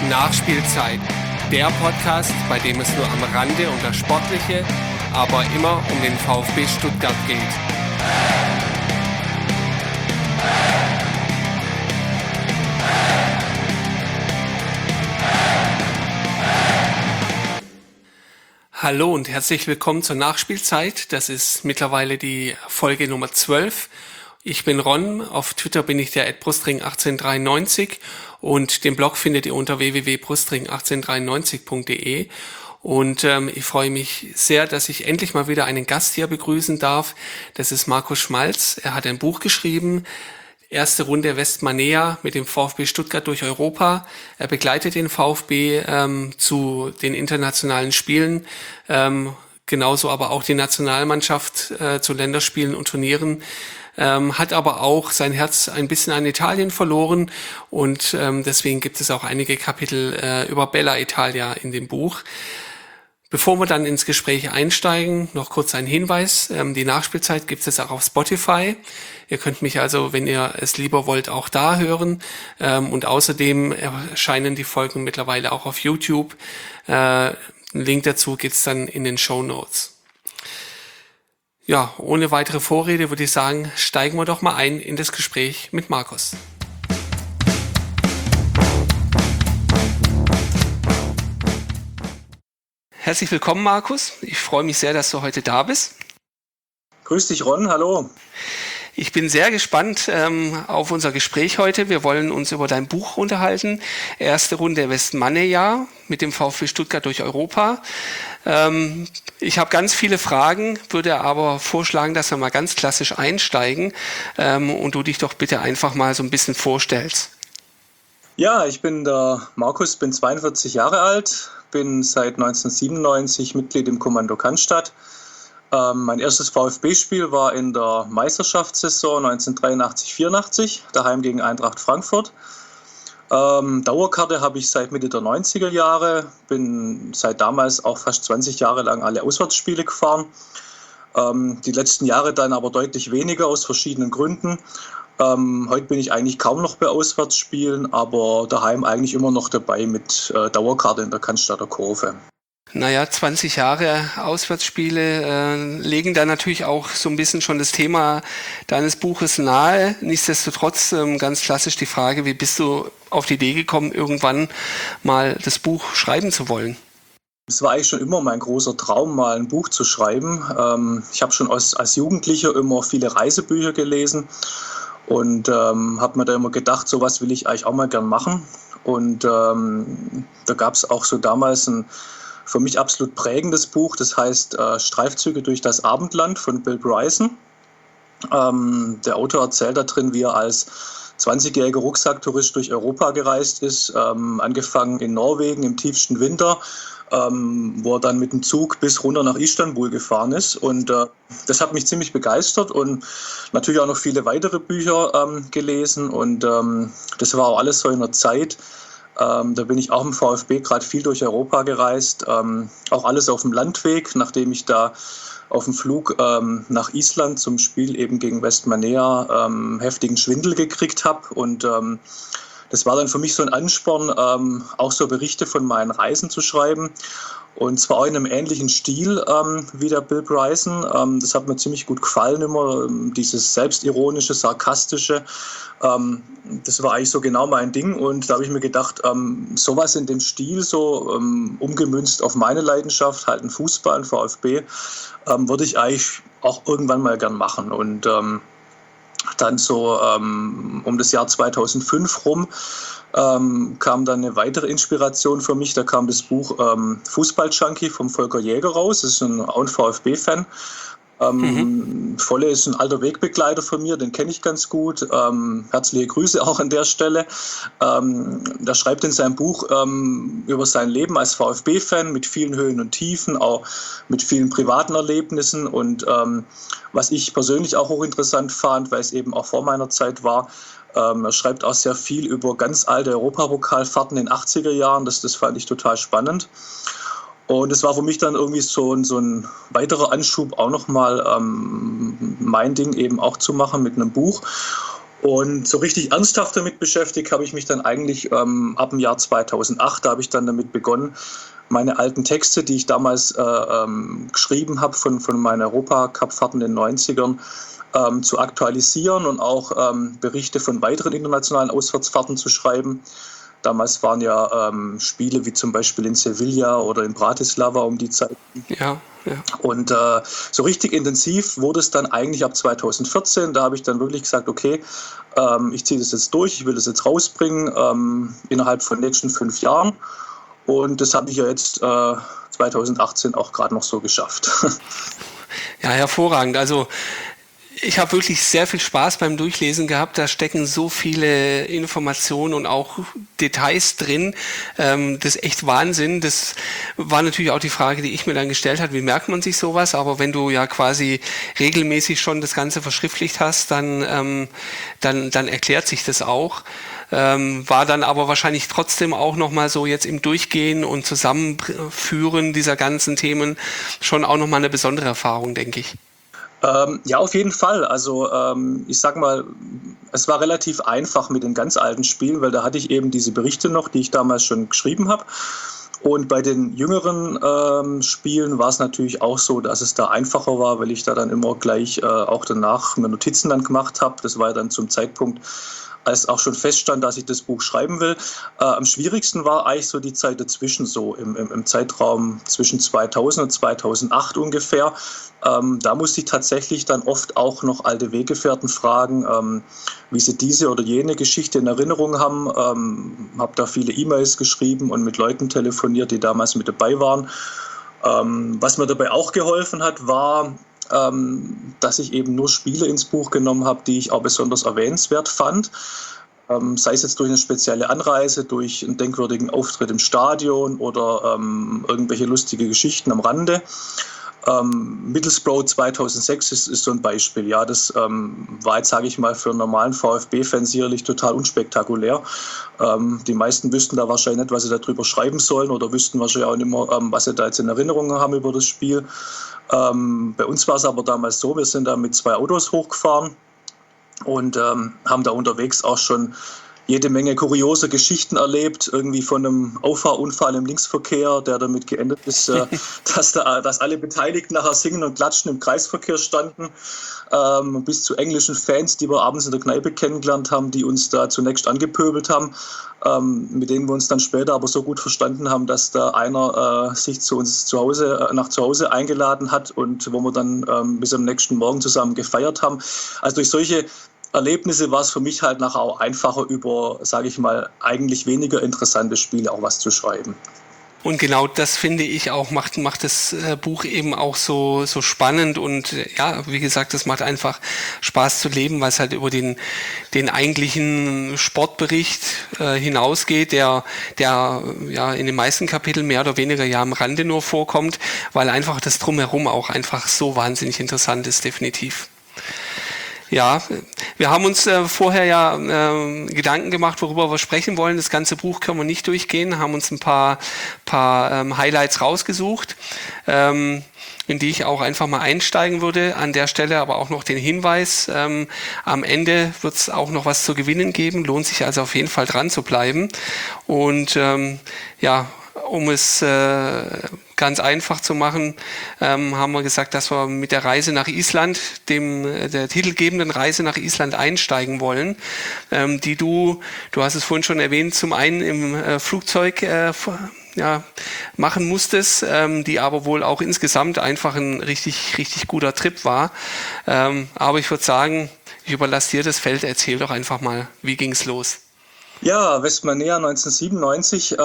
Nachspielzeit, der Podcast, bei dem es nur am Rande um das Sportliche, aber immer um den VfB Stuttgart geht. Hallo und herzlich willkommen zur Nachspielzeit. Das ist mittlerweile die Folge Nummer 12. Ich bin Ron, auf Twitter bin ich der @brustring1893 und den Blog findet ihr unter www.brustring1893.de. Und ich freue mich sehr, dass ich endlich mal wieder einen Gast hier begrüßen darf. Das ist Markus Schmalz. Er hat ein Buch geschrieben, Erste Runde Westmanea mit dem VfB Stuttgart durch Europa. Er begleitet den VfB zu den internationalen Spielen, genauso aber auch die Nationalmannschaft zu Länderspielen und Turnieren. Hat aber auch sein Herz ein bisschen an Italien verloren und deswegen gibt es auch einige Kapitel über Bella Italia in dem Buch. Bevor wir dann ins Gespräch einsteigen, noch kurz ein Hinweis. Die Nachspielzeit gibt es auch auf Spotify. Ihr könnt mich also, wenn ihr es lieber wollt, auch da hören. Und außerdem erscheinen die Folgen mittlerweile auch auf YouTube. Einen Link dazu gibt's dann in den Shownotes. Ja, ohne weitere Vorrede würde ich sagen, steigen wir doch mal ein in das Gespräch mit Markus. Herzlich willkommen, Markus. Ich freue mich sehr, dass du heute da bist. Grüß dich, Ron. Hallo. Ich bin sehr gespannt auf unser Gespräch heute. Wir wollen uns über dein Buch unterhalten. Erste Runde Westmanea mit dem VfB Stuttgart durch Europa. Ich habe ganz viele Fragen, würde aber vorschlagen, dass wir mal ganz klassisch einsteigen und du dich doch bitte einfach mal so ein bisschen vorstellst. Ja, ich bin der Markus, bin 42 Jahre alt, bin seit 1997 Mitglied im Kommando Cannstatt. Mein erstes VfB-Spiel war in der Meisterschaftssaison 1983/84, daheim gegen Eintracht Frankfurt. Dauerkarte habe ich seit Mitte der 90er Jahre, bin seit damals auch fast 20 Jahre lang alle Auswärtsspiele gefahren. Die letzten Jahre dann aber deutlich weniger aus verschiedenen Gründen. Heute bin ich eigentlich kaum noch bei Auswärtsspielen, aber daheim eigentlich immer noch dabei mit Dauerkarte in der Cannstatter Kurve. Naja, 20 Jahre Auswärtsspiele legen da natürlich auch so ein bisschen schon das Thema deines Buches nahe. Nichtsdestotrotz ganz klassisch die Frage, wie bist du auf die Idee gekommen, irgendwann mal das Buch schreiben zu wollen? Es war eigentlich schon immer mein großer Traum, mal ein Buch zu schreiben. Ich habe schon als Jugendlicher immer viele Reisebücher gelesen und habe mir da immer gedacht, sowas will ich eigentlich auch mal gern machen. Und da gab es auch so damals ein für mich absolut prägendes Buch, das heißt Streifzüge durch das Abendland von Bill Bryson. Der Autor erzählt da drin, wie er als 20-jähriger Rucksacktourist durch Europa gereist ist, angefangen in Norwegen im tiefsten Winter, wo er dann mit dem Zug bis runter nach Istanbul gefahren ist. Und das hat mich ziemlich begeistert und natürlich auch noch viele weitere Bücher gelesen. Und das war auch alles so in der Zeit. Da bin ich auch im VfB gerade viel durch Europa gereist, auch alles auf dem Landweg, nachdem ich da auf dem Flug nach Island zum Spiel eben gegen Westmanea heftigen Schwindel gekriegt habe. Und das war dann für mich so ein Ansporn, auch so Berichte von meinen Reisen zu schreiben. Und zwar auch in einem ähnlichen Stil wie der Bill Bryson. Das hat mir ziemlich gut gefallen immer, dieses selbstironische, sarkastische. Das war eigentlich so genau mein Ding. Und da habe ich mir gedacht, sowas in dem Stil, so umgemünzt auf meine Leidenschaft, halt ein Fußball, ein VfB, würde ich eigentlich auch irgendwann mal gern machen. Und dann so um das Jahr 2005 rum kam dann eine weitere Inspiration für mich. Da kam das Buch Fußball-Junkie vom Volker Jäger raus. Das ist auch ein VfB-Fan. Volle ist ein alter Wegbegleiter von mir, den kenne ich ganz gut. Herzliche Grüße auch an der Stelle. Der schreibt in seinem Buch über sein Leben als VfB-Fan mit vielen Höhen und Tiefen, auch mit vielen privaten Erlebnissen. Und was ich persönlich auch hochinteressant fand, weil es eben auch vor meiner Zeit war, er schreibt auch sehr viel über ganz alte Europapokalfahrten in den 80er Jahren. Das fand ich total spannend. Und es war für mich dann irgendwie so ein weiterer Anschub, auch nochmal mein Ding eben auch zu machen mit einem Buch. Und so richtig ernsthaft damit beschäftigt habe ich mich dann eigentlich ab dem Jahr 2008. Da habe ich dann damit begonnen, meine alten Texte, die ich damals geschrieben habe von meinen Europacup-Fahrten in den 90ern, zu aktualisieren und auch Berichte von weiteren internationalen Auswärtsfahrten zu schreiben. Damals waren ja Spiele wie zum Beispiel in Sevilla oder in Bratislava um die Zeit. Ja, ja. Und so richtig intensiv wurde es dann eigentlich ab 2014. Da habe ich dann wirklich gesagt, okay, ich ziehe das jetzt durch, ich will das jetzt rausbringen innerhalb von den nächsten 5 Jahren. Und das habe ich ja jetzt 2018 auch gerade noch so geschafft. Ja, hervorragend. Also ich habe wirklich sehr viel Spaß beim Durchlesen gehabt. Da stecken so viele Informationen und auch Details drin. Das ist echt Wahnsinn. Das war natürlich auch die Frage, die ich mir dann gestellt habe. Wie merkt man sich sowas? Aber wenn du ja quasi regelmäßig schon das Ganze verschriftlicht hast, dann erklärt sich das auch. War dann aber wahrscheinlich trotzdem auch nochmal so jetzt im Durchgehen und Zusammenführen dieser ganzen Themen schon auch nochmal eine besondere Erfahrung, denke ich. Ja, auf jeden Fall. Also ich sag mal, es war relativ einfach mit den ganz alten Spielen, weil da hatte ich eben diese Berichte noch, die ich damals schon geschrieben habe. Und bei den jüngeren Spielen war es natürlich auch so, dass es da einfacher war, weil ich da dann immer gleich auch danach mir Notizen dann gemacht habe. Das war ja dann zum Zeitpunkt, als auch schon feststand, dass ich das Buch schreiben will. Am schwierigsten war eigentlich so die Zeit dazwischen, so im Zeitraum zwischen 2000 und 2008 ungefähr. Da musste ich tatsächlich dann oft auch noch alte Weggefährten fragen, wie sie diese oder jene Geschichte in Erinnerung haben. Habe da viele E-Mails geschrieben und mit Leuten telefoniert, die damals mit dabei waren. Was mir dabei auch geholfen hat, war, dass ich eben nur Spiele ins Buch genommen habe, die ich auch besonders erwähnenswert fand. Sei es jetzt durch eine spezielle Anreise, durch einen denkwürdigen Auftritt im Stadion oder irgendwelche lustige Geschichten am Rande. Middlesbrough 2006 ist so ein Beispiel. Ja, das war jetzt, sage ich mal, für einen normalen VfB-Fan sicherlich total unspektakulär. Die meisten wüssten da wahrscheinlich nicht, was sie darüber schreiben sollen oder wüssten wahrscheinlich auch nicht mehr, was sie da jetzt in Erinnerung haben über das Spiel. Bei uns war es aber damals so, wir sind da mit 2 Autos hochgefahren und haben da unterwegs auch schon jede Menge kurioser Geschichten erlebt, irgendwie von einem Auffahrunfall im Linksverkehr, der damit geendet ist, dass alle Beteiligten nachher singen und klatschen im Kreisverkehr standen, bis zu englischen Fans, die wir abends in der Kneipe kennengelernt haben, die uns da zunächst angepöbelt haben, mit denen wir uns dann später aber so gut verstanden haben, dass da einer sich zu uns nach Hause eingeladen hat und wo wir dann bis am nächsten Morgen zusammen gefeiert haben. Also durch solche Erlebnisse war es für mich halt nachher auch einfacher, über, sage ich mal, eigentlich weniger interessante Spiele auch was zu schreiben. Und genau das finde ich auch, macht das Buch eben auch so spannend und ja, wie gesagt, es macht einfach Spaß zu leben, weil es halt über den eigentlichen Sportbericht hinausgeht, der ja in den meisten Kapiteln mehr oder weniger ja am Rande nur vorkommt, weil einfach das Drumherum auch einfach so wahnsinnig interessant ist, definitiv. Ja, wir haben uns vorher ja Gedanken gemacht, worüber wir sprechen wollen. Das ganze Buch können wir nicht durchgehen, haben uns ein paar Highlights rausgesucht, in die ich auch einfach mal einsteigen würde. An der Stelle aber auch noch den Hinweis, am Ende wird es auch noch was zu gewinnen geben, lohnt sich also auf jeden Fall dran zu bleiben. Und um es ganz einfach zu machen, haben wir gesagt, dass wir mit der Reise nach Island, der titelgebenden Reise nach Island einsteigen wollen, die du hast es vorhin schon erwähnt, zum einen im Flugzeug machen musstest, die aber wohl auch insgesamt einfach ein richtig, richtig guter Trip war. Aber ich würde sagen, ich überlasse dir das Feld, erzähl doch einfach mal, wie ging's los? Ja, Westmanea 1997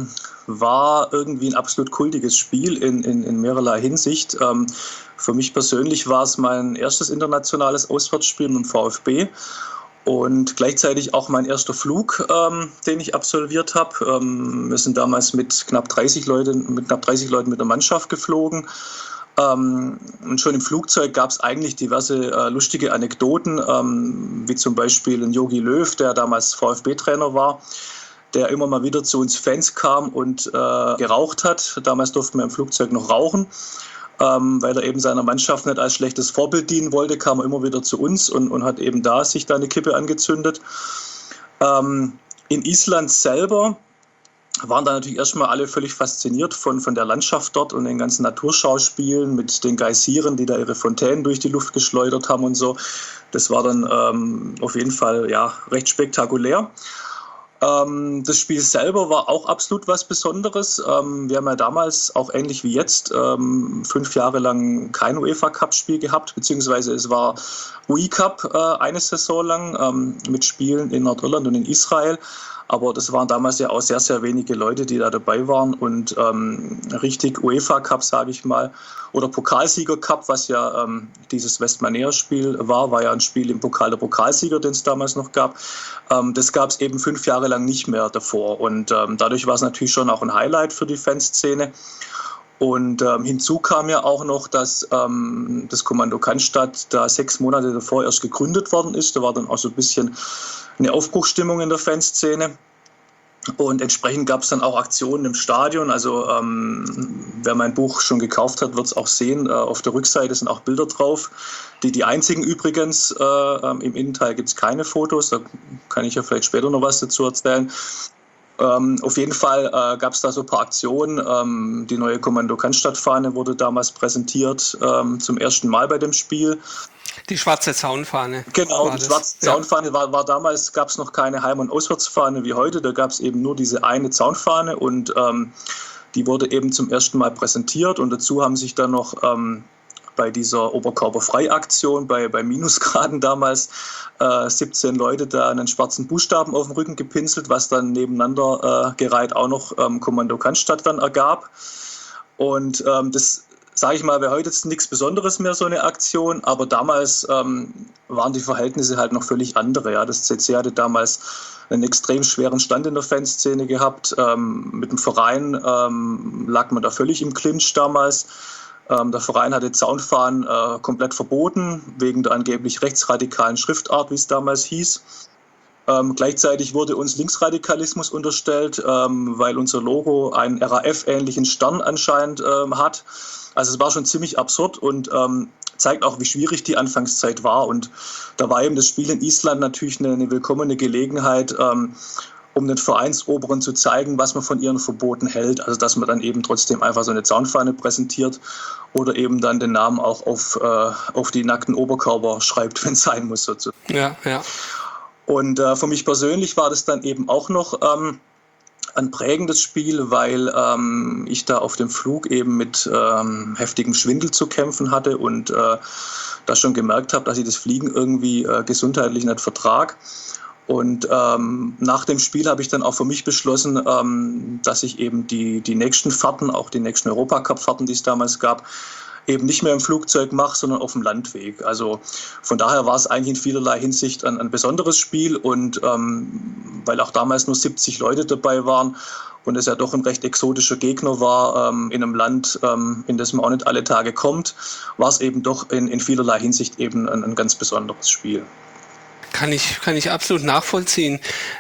war irgendwie ein absolut kultiges Spiel in mehrerlei Hinsicht. Für mich persönlich war es mein erstes internationales Auswärtsspiel mit dem VfB und gleichzeitig auch mein erster Flug, den ich absolviert habe. Wir sind damals mit knapp 30 Leuten mit der Mannschaft geflogen. Und schon im Flugzeug gab es eigentlich diverse lustige Anekdoten, wie zum Beispiel ein Jogi Löw, der damals VfB-Trainer war, der immer mal wieder zu uns Fans kam und geraucht hat. Damals durften wir im Flugzeug noch rauchen. weil er eben seiner Mannschaft nicht als schlechtes Vorbild dienen wollte, kam er immer wieder zu uns und hat eben da sich da eine Kippe angezündet. In Island selber waren da natürlich erstmal alle völlig fasziniert von der Landschaft dort und den ganzen Naturschauspielen mit den Geysiren, die da ihre Fontänen durch die Luft geschleudert haben und so. Das war dann auf jeden Fall ja recht spektakulär. Das Spiel selber war auch absolut was Besonderes. Wir haben ja damals, auch ähnlich wie jetzt, 5 Jahre lang kein UEFA-Cup-Spiel gehabt, beziehungsweise es war UI-Cup eine Saison lang mit Spielen in Nordirland und in Israel. Aber das waren damals ja auch sehr, sehr wenige Leute, die da dabei waren. Und richtig UEFA-Cup, sage ich mal, oder Pokalsieger-Cup, was ja dieses Westmanea-Spiel war ja ein Spiel im Pokal der Pokalsieger, den es damals noch gab. Das gab es eben 5 Jahre lang nicht mehr davor. Und dadurch war es natürlich schon auch ein Highlight für die Fanszene. Und hinzu kam ja auch noch, dass das Kommando Cannstatt da 6 Monate davor erst gegründet worden ist. Da war dann auch so ein bisschen eine Aufbruchsstimmung in der Fanszene. Und entsprechend gab es dann auch Aktionen im Stadion. Also wer mein Buch schon gekauft hat, wird es auch sehen. Auf der Rückseite sind auch Bilder drauf. Die einzigen übrigens, im Innenteil gibt es keine Fotos. Da kann ich ja vielleicht später noch was dazu erzählen. Auf jeden Fall gab es da so ein paar Aktionen. Die neue Kommando Cannstatt-Fahne wurde damals präsentiert, zum ersten Mal bei dem Spiel. Die schwarze Zaunfahne. Genau, die schwarze Zaunfahne war damals, gab es noch keine Heim- und Auswärtsfahne wie heute. Da gab es eben nur diese eine Zaunfahne und die wurde eben zum ersten Mal präsentiert. Und dazu haben sich dann noch bei dieser Oberkörperfrei-Aktion bei Minusgraden damals 17 Leute da einen schwarzen Buchstaben auf dem Rücken gepinselt, was dann nebeneinander gereiht auch noch Kommando Cannstatt dann ergab. Und das, sage ich mal, wäre heute jetzt nichts Besonderes mehr, so eine Aktion, aber damals waren die Verhältnisse halt noch völlig andere. Ja. Das CC hatte damals einen extrem schweren Stand in der Fanszene gehabt. Mit dem Verein lag man da völlig im Clinch damals. Der Verein hatte Zaunfahnen komplett verboten, wegen der angeblich rechtsradikalen Schriftart, wie es damals hieß. Gleichzeitig wurde uns Linksradikalismus unterstellt, weil unser Logo einen RAF-ähnlichen Stern anscheinend hat. Also es war schon ziemlich absurd und zeigt auch, wie schwierig die Anfangszeit war. Und da war eben das Spiel in Island natürlich eine willkommene Gelegenheit, um den Vereinsoberen zu zeigen, was man von ihren Verboten hält. Also dass man dann eben trotzdem einfach so eine Zaunfahne präsentiert oder eben dann den Namen auch auf die nackten Oberkörper schreibt, wenn es sein muss. Sozusagen. Ja, ja. Und für mich persönlich war das dann eben auch noch ein prägendes Spiel, weil ich da auf dem Flug eben mit heftigem Schwindel zu kämpfen hatte und da schon gemerkt habe, dass ich das Fliegen irgendwie gesundheitlich nicht vertrage. Und nach dem Spiel habe ich dann auch für mich beschlossen, dass ich eben die nächsten Fahrten, auch die nächsten Europacup-Fahrten, die es damals gab, eben nicht mehr im Flugzeug mache, sondern auf dem Landweg. Also von daher war es eigentlich in vielerlei Hinsicht ein besonderes Spiel und weil auch damals nur 70 Leute dabei waren und es ja doch ein recht exotischer Gegner war in einem Land, in das man auch nicht alle Tage kommt, war es eben doch in vielerlei Hinsicht eben ein ganz besonderes Spiel. Kann ich absolut nachvollziehen.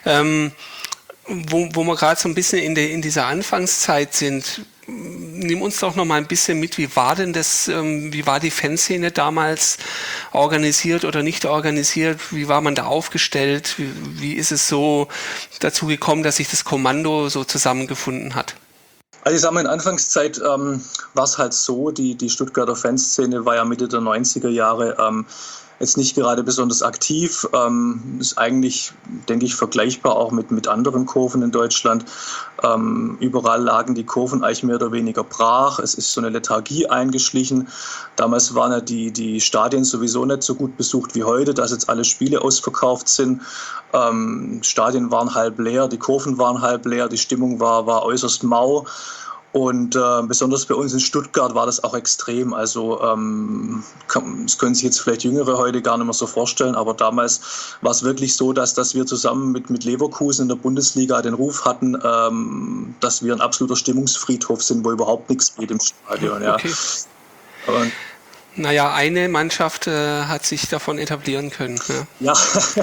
Wo wir gerade so ein bisschen in dieser Anfangszeit sind, nimm uns doch noch mal ein bisschen mit, wie war denn das, wie war die Fanszene damals organisiert oder nicht organisiert, wie war man da aufgestellt, wie ist es so dazu gekommen, dass sich das Kommando so zusammengefunden hat? Also ich sage mal, in Anfangszeit war es halt so, die Stuttgarter Fanszene war ja Mitte der 90er Jahre jetzt nicht gerade besonders aktiv, ist eigentlich, denke ich, vergleichbar auch mit anderen Kurven in Deutschland. Überall lagen die Kurven eigentlich mehr oder weniger brach. Es ist so eine Lethargie eingeschlichen. Damals waren ja die Stadien sowieso nicht so gut besucht wie heute, dass jetzt alle Spiele ausverkauft sind. Stadien waren halb leer, die Kurven waren halb leer, die Stimmung war äußerst mau. Und besonders bei uns in Stuttgart war das auch extrem. Also das können sich jetzt vielleicht Jüngere heute gar nicht mehr so vorstellen, aber damals war es wirklich so, dass wir zusammen mit Leverkusen in der Bundesliga den Ruf hatten, dass wir ein absoluter Stimmungsfriedhof sind, wo überhaupt nichts geht im Stadion. Ja. Okay. Naja, eine Mannschaft hat sich davon etablieren können. Ja,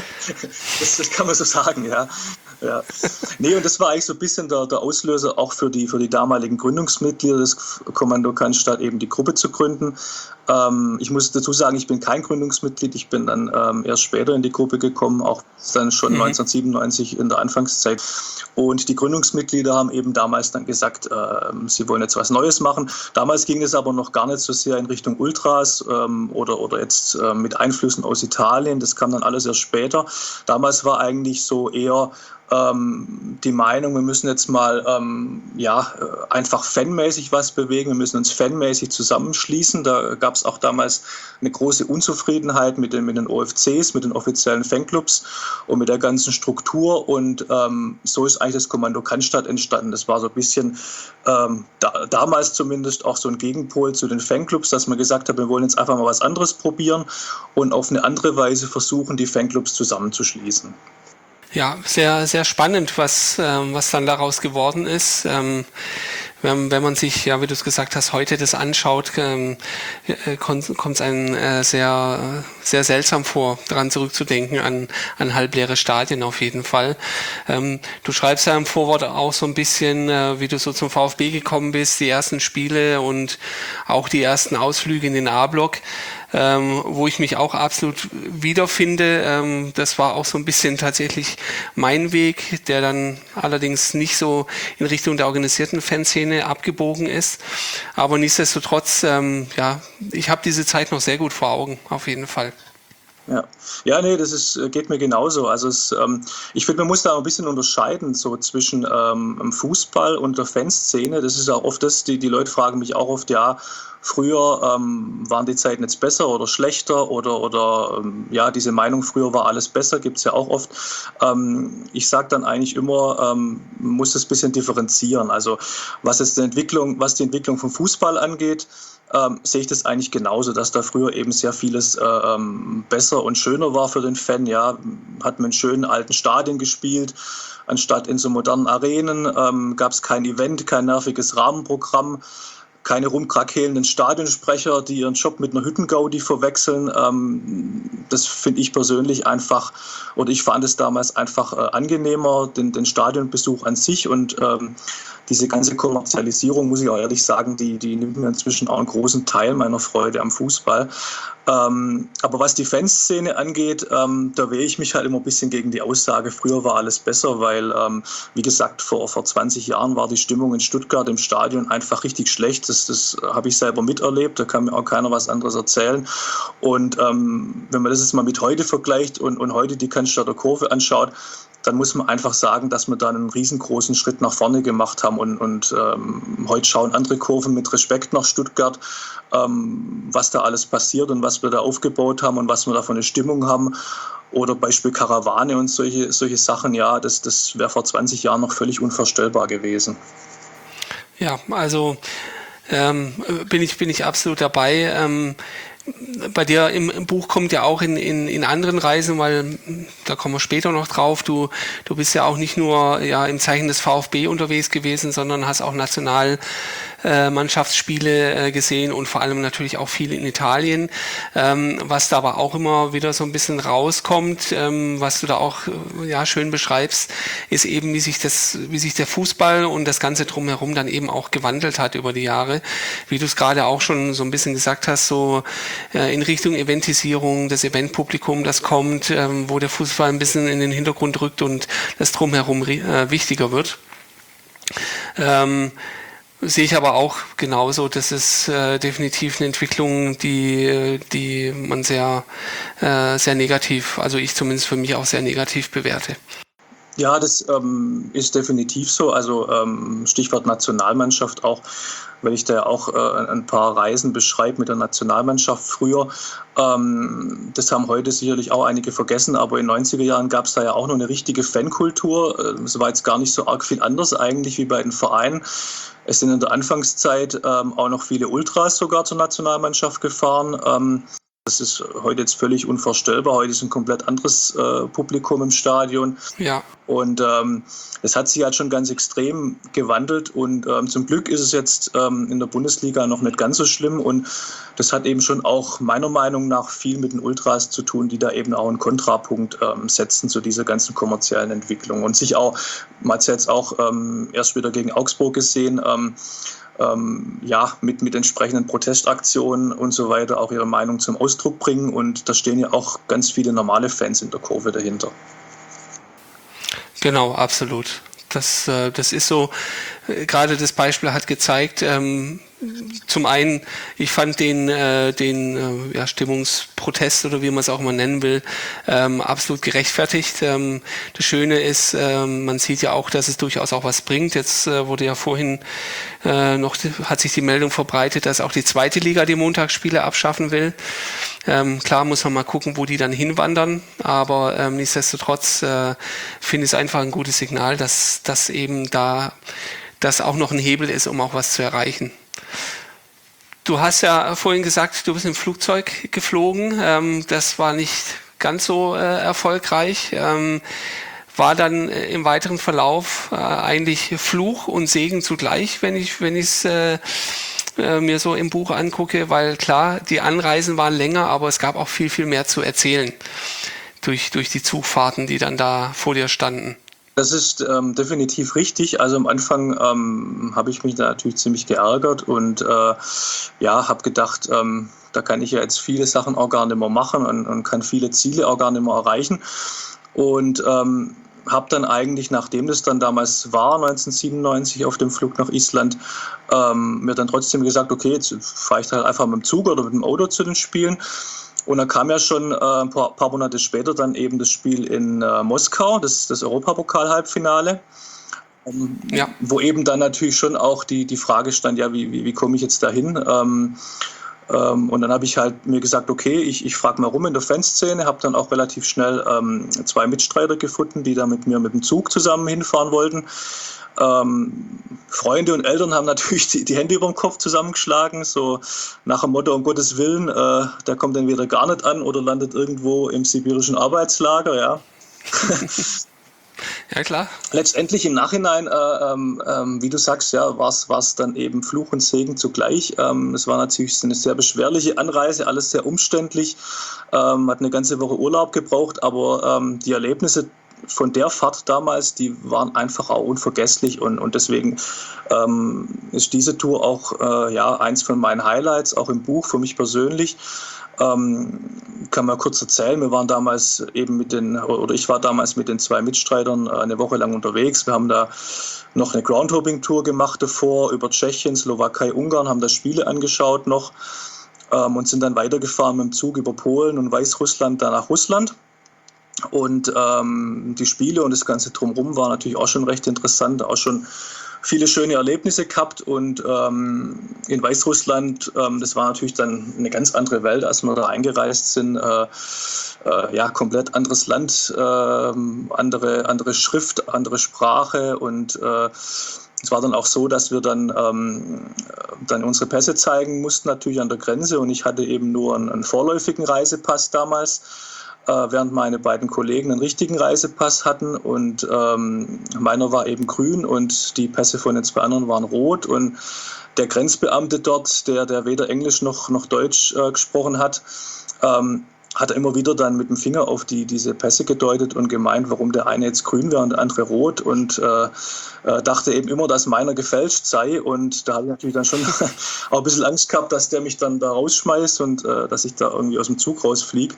das kann man so sagen, ja. Ja. Nee, und das war eigentlich so ein bisschen der Auslöser auch für die damaligen Gründungsmitglieder des Kommando Cannstatt, eben die Gruppe zu gründen. Ich muss dazu sagen, ich bin kein Gründungsmitglied, ich bin dann erst später in die Gruppe gekommen, auch dann schon 1997 in der Anfangszeit. Und die Gründungsmitglieder haben eben damals dann gesagt, sie wollen jetzt was Neues machen. Damals ging es aber noch gar nicht so sehr in Richtung Ultras oder jetzt mit Einflüssen aus Italien, das kam dann alles erst später. Damals war eigentlich so eher die Meinung, wir müssen jetzt mal einfach fanmäßig was bewegen, wir müssen uns fanmäßig zusammenschließen. Da gab es auch damals eine große Unzufriedenheit mit den OFCs, mit den offiziellen Fanclubs und mit der ganzen Struktur, und so ist eigentlich das Kommando Cannstatt entstanden. Das war so ein bisschen damals zumindest auch so ein Gegenpol zu den Fanclubs, dass man gesagt hat, wir wollen jetzt einfach mal was anderes probieren und auf eine andere Weise versuchen, die Fanclubs zusammenzuschließen. Ja, sehr, sehr spannend, was dann daraus geworden ist. Wenn man sich, ja, wie du es gesagt hast, heute das anschaut, kommt es einem sehr, sehr seltsam vor, daran zurückzudenken, an halbleere Stadien auf jeden Fall. Du schreibst ja im Vorwort auch so ein bisschen, wie du so zum VfB gekommen bist, die ersten Spiele und auch die ersten Ausflüge in den A-Block. Wo ich mich auch absolut wiederfinde. Das war auch so ein bisschen tatsächlich mein Weg, der dann allerdings nicht so in Richtung der organisierten Fanszene abgebogen ist. Aber nichtsdestotrotz, ich habe diese Zeit noch sehr gut vor Augen, auf jeden Fall. Ja, nee, geht mir genauso. Also ich finde, man muss da ein bisschen unterscheiden so zwischen Fußball und der Fanszene. Das ist auch oft das, die Leute fragen mich auch oft, ja, früher waren die Zeiten jetzt besser oder schlechter oder diese Meinung, früher war alles besser, gibt es ja auch oft. Ich sage dann eigentlich immer, man muss das ein bisschen differenzieren. Also was die Entwicklung vom Fußball angeht, sehe ich das eigentlich genauso, dass da früher eben sehr vieles besser und schöner war für den Fan. Ja, hat man in schönen alten Stadien gespielt, anstatt in so modernen Arenen, gab es kein Event, kein nerviges Rahmenprogramm, keine rumkrakelnden Stadionsprecher, die ihren Job mit einer Hüttengaudi verwechseln. Das finde ich persönlich einfach, oder ich fand es damals einfach angenehmer, den Stadionbesuch an sich, und diese ganze Kommerzialisierung, muss ich auch ehrlich sagen, die nimmt mir inzwischen auch einen großen Teil meiner Freude am Fußball. Aber was die Fanszene angeht, da wehre ich mich halt immer ein bisschen gegen die Aussage, früher war alles besser, weil, wie gesagt, vor 20 Jahren war die Stimmung in Stuttgart im Stadion einfach richtig schlecht. Das habe ich selber miterlebt, da kann mir auch keiner was anderes erzählen. Und wenn man das jetzt mal mit heute vergleicht und heute die Cannstatter Kurve anschaut, dann muss man einfach sagen, dass wir da einen riesengroßen Schritt nach vorne gemacht haben, und heute schauen andere Kurven mit Respekt nach Stuttgart, was da alles passiert und was wir da aufgebaut haben und was wir da für eine Stimmung haben. Oder Beispiel Karawane und solche Sachen, ja, das wäre vor 20 Jahren noch völlig unvorstellbar gewesen. Ja, also bin ich absolut dabei. Bei dir im Buch kommt ja auch in anderen Reisen, weil da kommen wir später noch drauf, du bist ja auch nicht nur im Zeichen des VfB unterwegs gewesen, sondern hast auch Nationalmannschaftsspiele gesehen und vor allem natürlich auch viel in Italien. Was da aber auch immer wieder so ein bisschen rauskommt, was du da auch schön beschreibst, ist eben, wie sich der Fußball und das Ganze drumherum dann eben auch gewandelt hat über die Jahre. Wie du es gerade auch schon so ein bisschen gesagt hast, so in Richtung Eventisierung, das Eventpublikum, das kommt, wo der Fußball ein bisschen in den Hintergrund rückt und das drumherum wichtiger wird. Sehe ich aber auch genauso. Das ist definitiv eine Entwicklung, die man sehr, sehr negativ, also ich zumindest für mich auch sehr negativ bewerte. Ja, das ist definitiv so. Also Stichwort Nationalmannschaft auch, weil ich da ja auch ein paar Reisen beschreibe mit der Nationalmannschaft früher. Das haben heute sicherlich auch einige vergessen, aber in den 90er Jahren gab es da ja auch noch eine richtige Fankultur. Es war jetzt gar nicht so arg viel anders eigentlich wie bei den Vereinen. Es sind in der Anfangszeit auch noch viele Ultras sogar zur Nationalmannschaft gefahren. Das ist heute jetzt völlig unvorstellbar. Heute ist ein komplett anderes Publikum im Stadion. Ja. Und es hat sich halt schon ganz extrem gewandelt. Und zum Glück ist es jetzt in der Bundesliga noch nicht ganz so schlimm. Und das hat eben schon auch meiner Meinung nach viel mit den Ultras zu tun, die da eben auch einen Kontrapunkt setzen zu dieser ganzen kommerziellen Entwicklung. Und sich auch, man hat es jetzt auch erst wieder gegen Augsburg gesehen, mit entsprechenden Protestaktionen und so weiter auch ihre Meinung zum Ausdruck bringen. Und da stehen ja auch ganz viele normale Fans in der Kurve dahinter. Genau, absolut. Das ist so, gerade das Beispiel hat gezeigt, zum einen, ich fand den Stimmungsprotest oder wie man es auch mal nennen will, absolut gerechtfertigt. Das Schöne ist, man sieht ja auch, dass es durchaus auch was bringt. Jetzt wurde ja vorhin hat sich die Meldung verbreitet, dass auch die zweite Liga die Montagsspiele abschaffen will. Klar muss man mal gucken, wo die dann hinwandern, aber nichtsdestotrotz finde ich es einfach ein gutes Signal, dass eben da das auch noch ein Hebel ist, um auch was zu erreichen. Du hast ja vorhin gesagt, du bist im Flugzeug geflogen. Das war nicht ganz so erfolgreich. War dann im weiteren Verlauf eigentlich Fluch und Segen zugleich, wenn ich es mir so im Buch angucke, weil klar, die Anreisen waren länger, aber es gab auch viel, viel mehr zu erzählen durch die Zugfahrten, die dann da vor dir standen. Das ist definitiv richtig. Also am Anfang habe ich mich da natürlich ziemlich geärgert und habe gedacht, da kann ich ja jetzt viele Sachen auch gar nicht mehr machen und kann viele Ziele auch gar nicht mehr erreichen. Und habe dann eigentlich, nachdem das dann damals war, 1997 auf dem Flug nach Island, mir dann trotzdem gesagt, okay, jetzt fahre ich halt einfach mit dem Zug oder mit dem Auto zu den Spielen. Und dann kam ja schon ein paar Monate später dann eben das Spiel in Moskau, das Europapokal-Halbfinale, wo eben dann natürlich schon auch die Frage stand, ja, wie komme ich jetzt dahin? Und dann habe ich halt mir gesagt, okay, ich frage mal rum in der Fanszene, habe dann auch relativ schnell 2 Mitstreiter gefunden, die da mit mir mit dem Zug zusammen hinfahren wollten. Freunde und Eltern haben natürlich die Hände über dem Kopf zusammengeschlagen, so nach dem Motto, um Gottes Willen, der kommt dann wieder gar nicht an oder landet irgendwo im sibirischen Arbeitslager, ja. Ja, klar. Letztendlich im Nachhinein, wie du sagst, ja, war es dann eben Fluch und Segen zugleich. Es war natürlich eine sehr beschwerliche Anreise, alles sehr umständlich, hat eine ganze Woche Urlaub gebraucht, aber die Erlebnisse von der Fahrt damals, die waren einfach auch unvergesslich und deswegen ist diese Tour auch eins von meinen Highlights, auch im Buch für mich persönlich. Kann man kurz erzählen, ich war damals mit den 2 Mitstreitern eine Woche lang unterwegs. Wir haben da noch eine Groundhopping-Tour gemacht davor über Tschechien, Slowakei, Ungarn, haben da Spiele angeschaut noch und sind dann weitergefahren mit dem Zug über Polen und Weißrussland, dann nach Russland. Und die Spiele und das Ganze drumherum war natürlich auch schon recht interessant, auch schon viele schöne Erlebnisse gehabt und in Weißrussland, das war natürlich dann eine ganz andere Welt, als wir da eingereist sind, komplett anderes Land, andere Schrift, andere Sprache und es war dann auch so, dass wir dann unsere Pässe zeigen mussten, natürlich an der Grenze und ich hatte eben nur einen vorläufigen Reisepass damals, während meine beiden Kollegen einen richtigen Reisepass hatten und meiner war eben grün und die Pässe von den 2 anderen waren rot und der Grenzbeamte dort, der weder Englisch noch Deutsch gesprochen hat, hat er immer wieder dann mit dem Finger auf diese Pässe gedeutet und gemeint, warum der eine jetzt grün wäre und der andere rot und dachte eben immer, dass meiner gefälscht sei und da habe ich natürlich dann schon auch ein bisschen Angst gehabt, dass der mich dann da rausschmeißt und dass ich da irgendwie aus dem Zug rausfliege.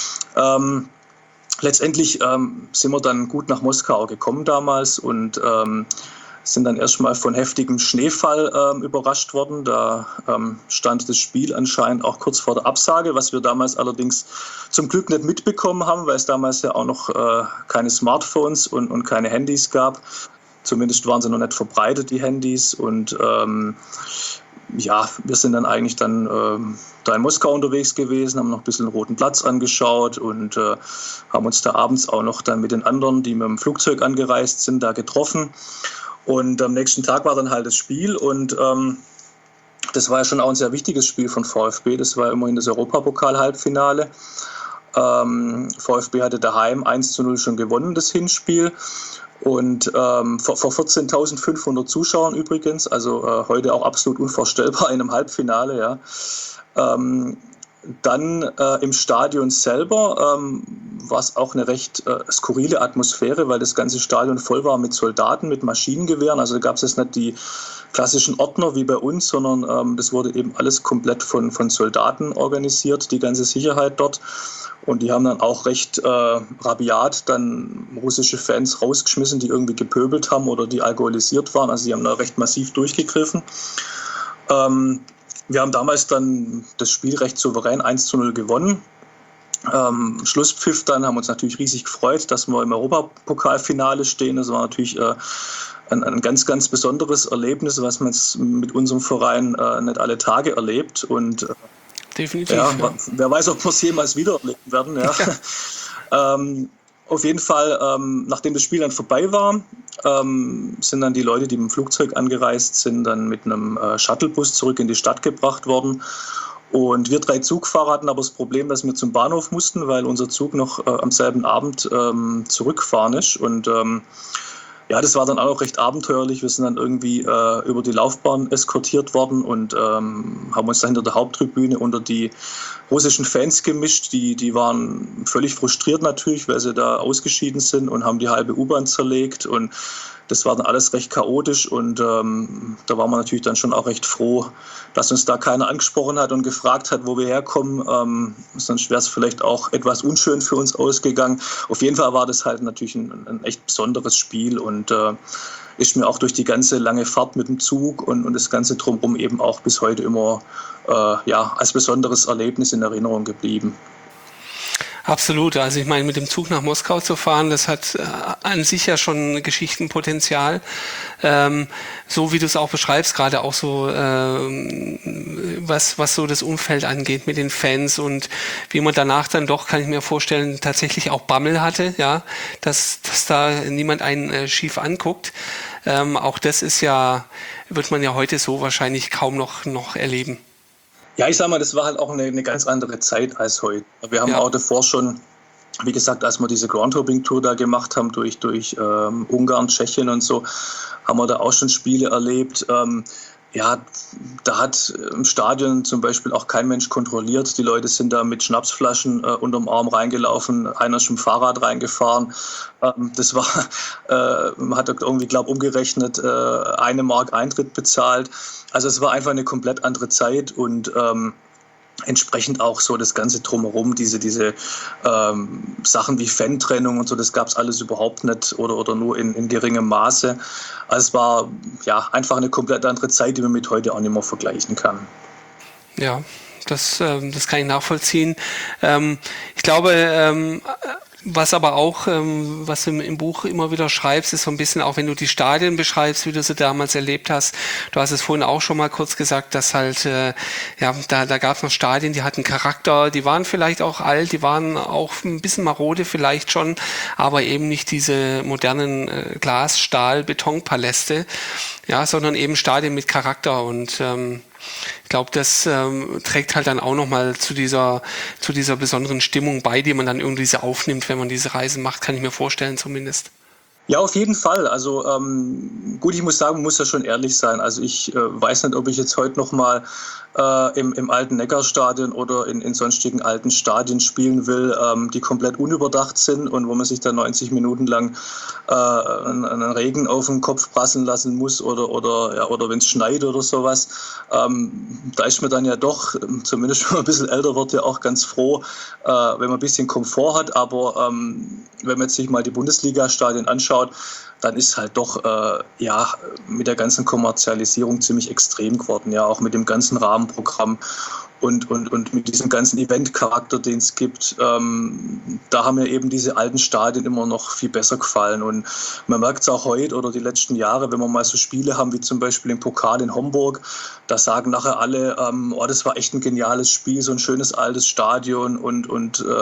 Letztendlich sind wir dann gut nach Moskau gekommen damals und sind dann erstmal von heftigem Schneefall überrascht worden. Da stand das Spiel anscheinend auch kurz vor der Absage, was wir damals allerdings zum Glück nicht mitbekommen haben, weil es damals ja auch noch keine Smartphones und keine Handys gab. Zumindest waren sie noch nicht verbreitet, die Handys. Und wir sind dann eigentlich da in Moskau unterwegs gewesen, haben noch ein bisschen den Roten Platz angeschaut und haben uns da abends auch noch dann mit den anderen, die mit dem Flugzeug angereist sind, da getroffen. Und am nächsten Tag war dann halt das Spiel und Das war ja schon auch ein sehr wichtiges Spiel von VfB. Das war immerhin das Europapokal-Halbfinale. VfB hatte daheim 1:0 schon gewonnen, das Hinspiel. Und vor 14.500 Zuschauern übrigens, also heute auch absolut unvorstellbar in einem Halbfinale. Ja. Dann im Stadion selber war es auch eine recht skurrile Atmosphäre, weil das ganze Stadion voll war mit Soldaten, mit Maschinengewehren. Also da gab es jetzt nicht die klassischen Ordner wie bei uns, sondern das wurde eben alles komplett von Soldaten organisiert, die ganze Sicherheit dort. Und die haben dann auch recht rabiat dann russische Fans rausgeschmissen, die irgendwie gepöbelt haben oder die alkoholisiert waren. Also die haben da recht massiv durchgegriffen. Wir haben damals dann das Spiel recht souverän 1:0 gewonnen. Schlusspfiff dann, haben uns natürlich riesig gefreut, dass wir im Europapokalfinale stehen. Das war natürlich ein ganz, ganz besonderes Erlebnis, was man jetzt mit unserem Verein nicht alle Tage erlebt. Und definitiv. Ja. Wer weiß, ob wir es jemals wieder erleben werden. Ja. Auf jeden Fall, nachdem das Spiel dann vorbei war, sind dann die Leute, die mit dem Flugzeug angereist sind, dann mit einem Shuttlebus zurück in die Stadt gebracht worden. Und wir 3 Zugfahrer hatten aber das Problem, dass wir zum Bahnhof mussten, weil unser Zug noch am selben Abend zurückgefahren ist. Und ja, das war dann auch recht abenteuerlich. Wir sind dann irgendwie über die Laufbahn eskortiert worden und haben uns dann hinter der Haupttribüne unter die russischen Fans gemischt. Die waren völlig frustriert natürlich, weil sie da ausgeschieden sind und haben die halbe U-Bahn zerlegt. Und das war dann alles recht chaotisch und da waren wir natürlich dann schon auch recht froh, dass uns da keiner angesprochen hat und gefragt hat, wo wir herkommen. Sonst wäre es vielleicht auch etwas unschön für uns ausgegangen. Auf jeden Fall war das halt natürlich ein echt besonderes Spiel und ist mir auch durch die ganze lange Fahrt mit dem Zug und das Ganze drumherum eben auch bis heute immer als besonderes Erlebnis in Erinnerung geblieben. Absolut. Also ich meine, mit dem Zug nach Moskau zu fahren, das hat an sich ja schon Geschichtenpotenzial. So wie du es auch beschreibst, gerade auch so, was so das Umfeld angeht mit den Fans und wie man danach dann doch, kann ich mir vorstellen, tatsächlich auch Bammel hatte, ja, dass da niemand einen schief anguckt. Auch das wird man ja heute so wahrscheinlich kaum noch erleben. Ja, ich sag mal, das war halt auch eine ganz andere Zeit als heute. Wir haben auch davor schon, wie gesagt, als wir diese Groundhopping-Tour da gemacht haben durch Ungarn, Tschechien und so, haben wir da auch schon Spiele erlebt. Da hat im Stadion zum Beispiel auch kein Mensch kontrolliert. Die Leute sind da mit Schnapsflaschen unterm Arm reingelaufen, einer ist mit dem Fahrrad reingefahren. Das war, man hat irgendwie, umgerechnet, 1 Mark Eintritt bezahlt. Also es war einfach eine komplett andere Zeit und entsprechend auch so das Ganze drumherum, diese Sachen wie Fan-Trennung und so, das gab es alles überhaupt nicht oder nur in geringem Maße. Also es war einfach eine komplett andere Zeit, die man mit heute auch nicht mehr vergleichen kann. Ja, das kann ich nachvollziehen. Ich glaube, was aber auch, was du im Buch immer wieder schreibst, ist so ein bisschen auch, wenn du die Stadien beschreibst, wie du sie damals erlebt hast. Du hast es vorhin auch schon mal kurz gesagt, dass halt, da gab es noch Stadien, die hatten Charakter, die waren vielleicht auch alt, die waren auch ein bisschen marode vielleicht schon, aber eben nicht diese modernen Glas-, Stahl-, Betonpaläste, ja, sondern eben Stadien mit Charakter und ich glaube, das trägt halt dann auch nochmal zu dieser besonderen Stimmung bei, die man dann irgendwie so aufnimmt, wenn man diese Reisen macht, kann ich mir vorstellen zumindest. Ja, auf jeden Fall. Also gut, ich muss sagen, man muss ja schon ehrlich sein. Also ich weiß nicht, ob ich jetzt heute noch mal im alten Neckarstadion oder in sonstigen alten Stadien spielen will, die komplett unüberdacht sind und wo man sich dann 90 Minuten lang einen Regen auf den Kopf prasseln lassen muss oder wenn es schneit oder sowas. Da ist man dann ja doch, zumindest wenn man ein bisschen älter wird, ja auch ganz froh, wenn man ein bisschen Komfort hat. Aber wenn man jetzt sich mal die Bundesliga-Stadien anschaut, dann ist halt doch mit der ganzen Kommerzialisierung ziemlich extrem geworden, ja, auch mit dem ganzen Rahmenprogramm und mit diesem ganzen Eventcharakter, den es gibt. Da haben mir eben diese alten Stadien immer noch viel besser gefallen und man merkt es auch heute oder die letzten Jahre, wenn wir mal so Spiele haben, wie zum Beispiel im Pokal in Homburg, da sagen nachher alle, das war echt ein geniales Spiel, so ein schönes altes Stadion und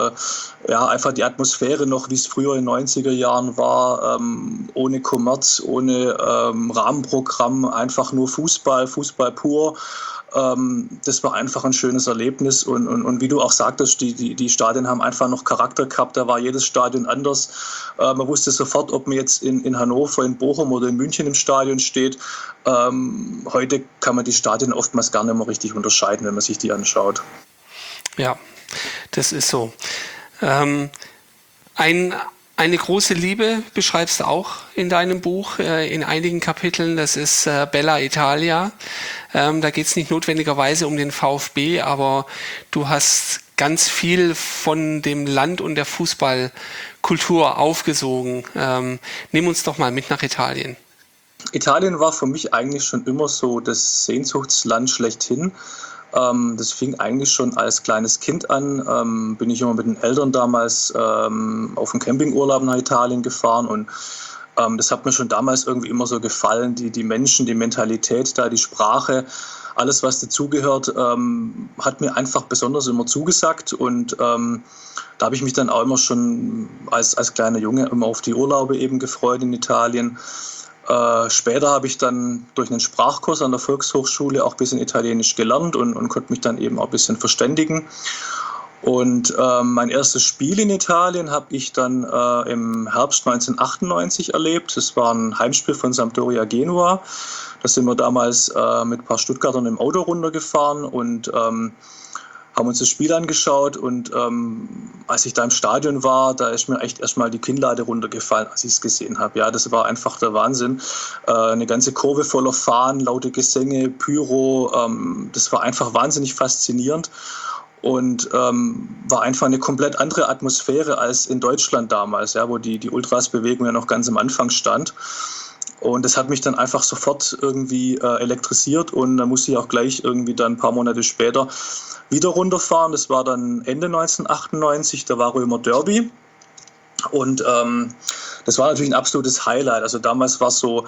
einfach die Atmosphäre noch, wie es früher in den 90er Jahren war, ohne Kommerz, ohne Rahmenprogramm, einfach nur Fußball pur. Das war einfach ein schönes Erlebnis und wie du auch sagtest, die Stadien haben einfach noch Charakter gehabt, da war jedes Stadion anders. Man wusste sofort, ob man jetzt in Hannover, in Bochum oder in München im Stadion steht. Heute kann man die Stadien oftmals gar nicht mehr richtig unterscheiden, wenn man sich die anschaut. Ja, das ist so. Eine große Liebe beschreibst du auch in deinem Buch, in einigen Kapiteln, das ist Bella Italia. Da geht es nicht notwendigerweise um den VfB, aber du hast ganz viel von dem Land und der Fußballkultur aufgesogen. Nimm uns doch mal mit nach Italien. Italien war für mich eigentlich schon immer so das Sehnsuchtsland schlechthin. Das fing eigentlich schon als kleines Kind an. Bin ich immer mit den Eltern damals auf einen Campingurlaub nach Italien gefahren und das hat mir schon damals irgendwie immer so gefallen. Die Menschen, die Mentalität da, die Sprache, alles was dazugehört, hat mir einfach besonders immer zugesagt und da habe ich mich dann auch immer schon als kleiner Junge immer auf die Urlaube eben gefreut in Italien. Später habe ich dann durch einen Sprachkurs an der Volkshochschule auch ein bisschen Italienisch gelernt und konnte mich dann eben auch ein bisschen verständigen. Und mein erstes Spiel in Italien habe ich dann im Herbst 1998 erlebt. Das war ein Heimspiel von Sampdoria Genua. Da sind wir damals mit ein paar Stuttgartern im Auto runtergefahren und haben uns das Spiel angeschaut und als ich da im Stadion war, da ist mir echt erstmal die Kinnlade runtergefallen, als ich es gesehen habe. Ja, das war einfach der Wahnsinn. Eine ganze Kurve voller Fahnen, laute Gesänge, Pyro, das war einfach wahnsinnig faszinierend und war einfach eine komplett andere Atmosphäre als in Deutschland damals, ja, wo die Ultras-Bewegung ja noch ganz am Anfang stand. Und das hat mich dann einfach sofort irgendwie elektrisiert und dann musste ich auch gleich irgendwie dann ein paar Monate später wieder runterfahren. Das war dann Ende 1998, da war Römer Derby und das war natürlich ein absolutes Highlight. Also damals war es so,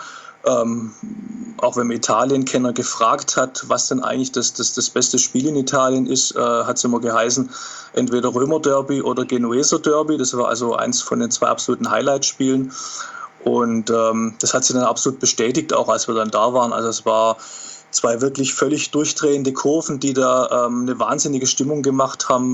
auch wenn man Italien-Kenner gefragt hat, was denn eigentlich das beste Spiel in Italien ist, hat es immer geheißen, entweder Römer Derby oder Genueser Derby. Das war also eins von den zwei absoluten Highlight-Spielen. Und das hat sich dann absolut bestätigt, auch als wir dann da waren. Also es war zwei wirklich völlig durchdrehende Kurven, die da eine wahnsinnige Stimmung gemacht haben.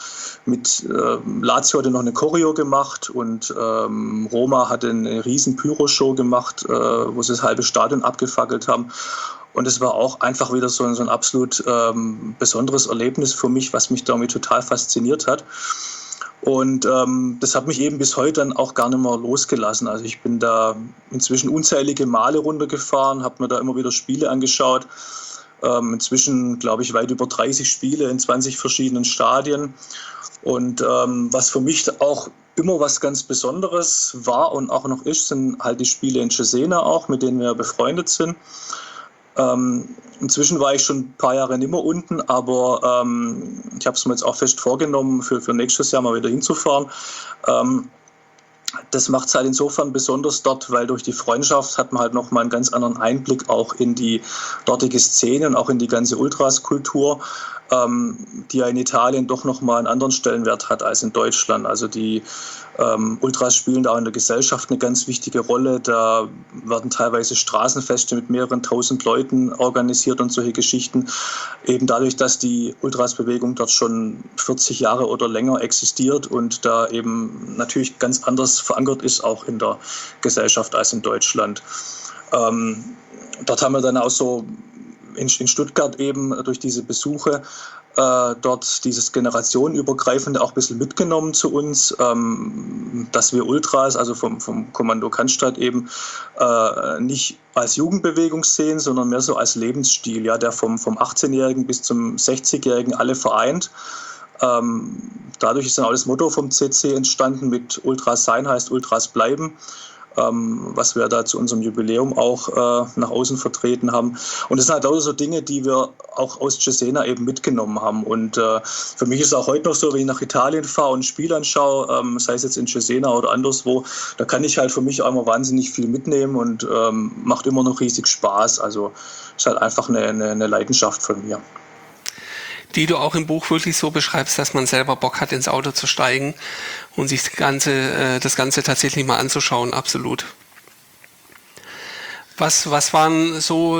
Lazio hatte noch eine Choreo gemacht und Roma hatte eine riesen Pyro-Show gemacht, wo sie das halbe Stadion abgefackelt haben. Und es war auch einfach wieder so ein absolut besonderes Erlebnis für mich, was mich damit total fasziniert hat. Und das hat mich eben bis heute dann auch gar nicht mehr losgelassen. Also ich bin da inzwischen unzählige Male runtergefahren, habe mir da immer wieder Spiele angeschaut. Inzwischen, glaube ich, weit über 30 Spiele in 20 verschiedenen Stadien. Und was für mich auch immer was ganz Besonderes war und auch noch ist, sind halt die Spiele in Cesena auch, mit denen wir befreundet sind. Inzwischen war ich schon ein paar Jahre nicht mehr unten, aber ich habe es mir jetzt auch fest vorgenommen, für nächstes Jahr mal wieder hinzufahren. Das macht es halt insofern besonders dort, weil durch die Freundschaft hat man halt nochmal einen ganz anderen Einblick auch in die dortige Szene und auch in die ganze Ultras-Kultur, die ja in Italien doch nochmal einen anderen Stellenwert hat als in Deutschland. Also die Ultras spielen da auch in der Gesellschaft eine ganz wichtige Rolle. Da werden teilweise Straßenfeste mit mehreren tausend Leuten organisiert und solche Geschichten. Eben dadurch, dass die Ultras-Bewegung dort schon 40 Jahre oder länger existiert und da eben natürlich ganz anders verankert ist, auch in der Gesellschaft als in Deutschland. Dort haben wir dann auch so in Stuttgart eben durch diese Besuche dort dieses generationenübergreifende auch ein bisschen mitgenommen zu uns, dass wir Ultras, also vom Kommando Cannstatt eben nicht als Jugendbewegung sehen, sondern mehr so als Lebensstil, ja, der vom 18-Jährigen bis zum 60-Jährigen alle vereint. Dadurch ist dann auch das Motto vom CC entstanden mit Ultras sein heißt Ultras bleiben, was wir da zu unserem Jubiläum auch nach außen vertreten haben. Und das sind halt auch so Dinge, die wir auch aus Cesena eben mitgenommen haben. Und für mich ist es auch heute noch so, wenn ich nach Italien fahre und ein Spiel anschaue, sei es jetzt in Cesena oder anderswo, da kann ich halt für mich auch immer wahnsinnig viel mitnehmen und macht immer noch riesig Spaß. Also ist halt einfach eine Leidenschaft von mir. Die du auch im Buch wirklich so beschreibst, dass man selber Bock hat, ins Auto zu steigen und sich das Ganze tatsächlich mal anzuschauen, absolut. Was waren so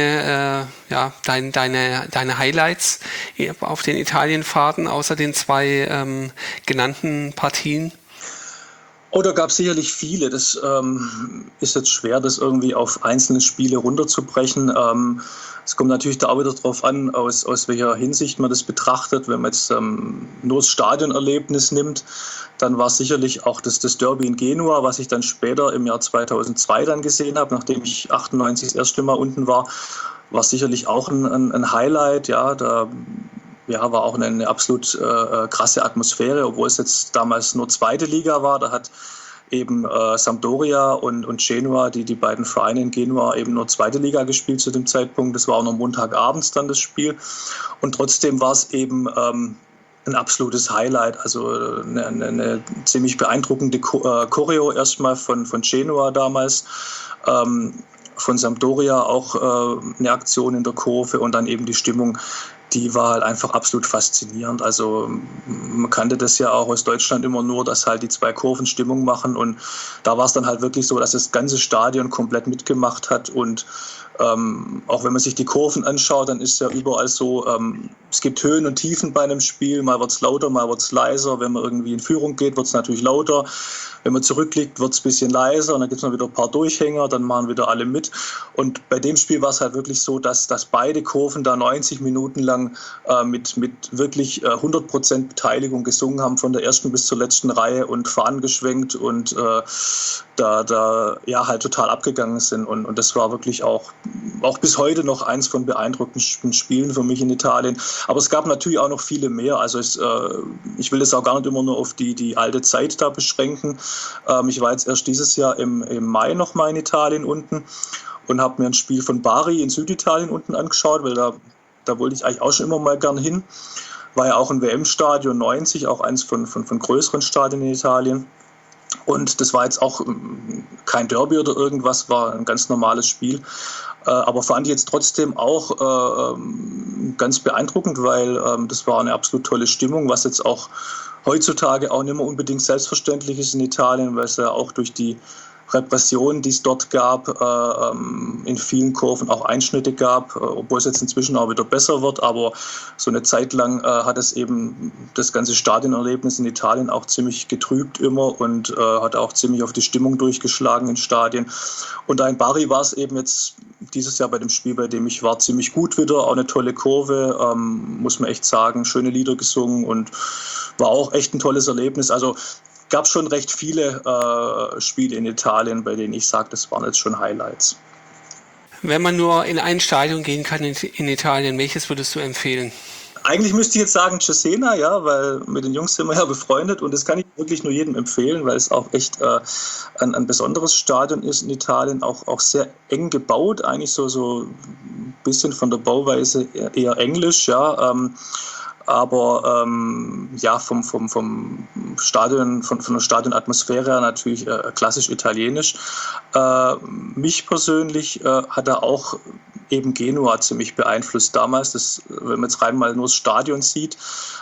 deine Highlights auf den Italienfahrten, außer den zwei genannten Partien? Oh, da gab es sicherlich viele. Das ist jetzt schwer, das irgendwie auf einzelne Spiele runterzubrechen. Es kommt natürlich da auch wieder drauf an, aus welcher Hinsicht man das betrachtet. Wenn man jetzt nur das Stadionerlebnis nimmt, dann war es sicherlich auch das Derby in Genua, was ich dann später im Jahr 2002 dann gesehen habe, nachdem ich 98 das erste Mal unten war sicherlich auch ein Highlight. Ja, da war auch eine absolut krasse Atmosphäre, obwohl es jetzt damals nur zweite Liga war. Da hat eben Sampdoria und Genua, die beiden Vereine in Genua, eben nur zweite Liga gespielt zu dem Zeitpunkt. Das war auch noch Montagabends dann das Spiel. Und trotzdem war es eben ein absolutes Highlight. Also eine ziemlich beeindruckende Choreo erstmal von Genua damals. Von Sampdoria auch eine Aktion in der Kurve und dann eben die Stimmung, die war halt einfach absolut faszinierend. Also man kannte das ja auch aus Deutschland immer nur, dass halt die zwei Kurven Stimmung machen und da war es dann halt wirklich so, dass das ganze Stadion komplett mitgemacht hat und auch wenn man sich die Kurven anschaut, dann ist ja überall so, es gibt Höhen und Tiefen bei einem Spiel, mal wird es lauter, mal wird es leiser, wenn man irgendwie in Führung geht, wird es natürlich lauter, wenn man zurückliegt, wird es ein bisschen leiser und dann gibt es noch wieder ein paar Durchhänger, dann machen wieder alle mit und bei dem Spiel war es halt wirklich so, dass beide Kurven da 90 Minuten lang mit wirklich 100% Beteiligung gesungen haben, von der ersten bis zur letzten Reihe und Fahnen geschwenkt und da halt total abgegangen sind und das war wirklich auch bis heute noch eins von beeindruckenden Spielen für mich in Italien. Aber es gab natürlich auch noch viele mehr. Also ich will das auch gar nicht immer nur auf die alte Zeit da beschränken. Ich war jetzt erst dieses Jahr im Mai noch mal in Italien unten und habe mir ein Spiel von Bari in Süditalien unten angeschaut, weil da wollte ich eigentlich auch schon immer mal gern hin. War ja auch ein WM-Stadion 90, auch eins von größeren Stadien in Italien. Und das war jetzt auch kein Derby oder irgendwas, war ein ganz normales Spiel. Aber fand ich jetzt trotzdem auch ganz beeindruckend, weil das war eine absolut tolle Stimmung, was jetzt auch heutzutage auch nicht mehr unbedingt selbstverständlich ist in Italien, weil es ja auch durch die Repression, die es dort gab, in vielen Kurven auch Einschnitte gab, obwohl es jetzt inzwischen auch wieder besser wird. Aber so eine Zeit lang hat es eben das ganze Stadionerlebnis in Italien auch ziemlich getrübt immer und hat auch ziemlich auf die Stimmung durchgeschlagen in Stadien. Und da in Bari war es eben jetzt dieses Jahr bei dem Spiel, bei dem ich war, ziemlich gut wieder. Auch eine tolle Kurve, muss man echt sagen, schöne Lieder gesungen und war auch echt ein tolles Erlebnis. Also gab schon recht viele Spiele in Italien, bei denen ich sage, das waren jetzt schon Highlights. Wenn man nur in ein Stadion gehen kann in Italien, welches würdest du empfehlen? Eigentlich müsste ich jetzt sagen Cesena, ja, weil mit den Jungs sind wir ja befreundet und das kann ich wirklich nur jedem empfehlen, weil es auch echt ein besonderes Stadion ist in Italien, auch sehr eng gebaut, eigentlich so ein bisschen von der Bauweise eher englisch, ja. Aber vom Stadion, von der Stadionatmosphäre her natürlich klassisch italienisch. Mich persönlich hat er auch eben Genua ziemlich beeinflusst damals, wenn man jetzt rein mal nur das Stadion sieht,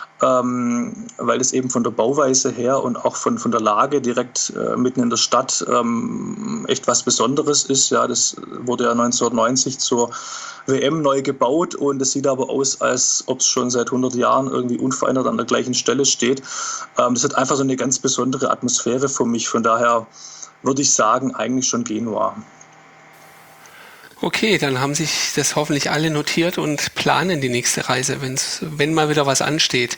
weil es eben von der Bauweise her und auch von der Lage direkt mitten in der Stadt echt was Besonderes ist. Ja, das wurde ja 1990 zur WM neu gebaut und es sieht aber aus, als ob es schon seit 100 Jahren irgendwie unverändert an der gleichen Stelle steht. Das hat einfach so eine ganz besondere Atmosphäre für mich. Von daher würde ich sagen, eigentlich schon Genua. Okay, dann haben sich das hoffentlich alle notiert und planen die nächste Reise, wenn mal wieder was ansteht.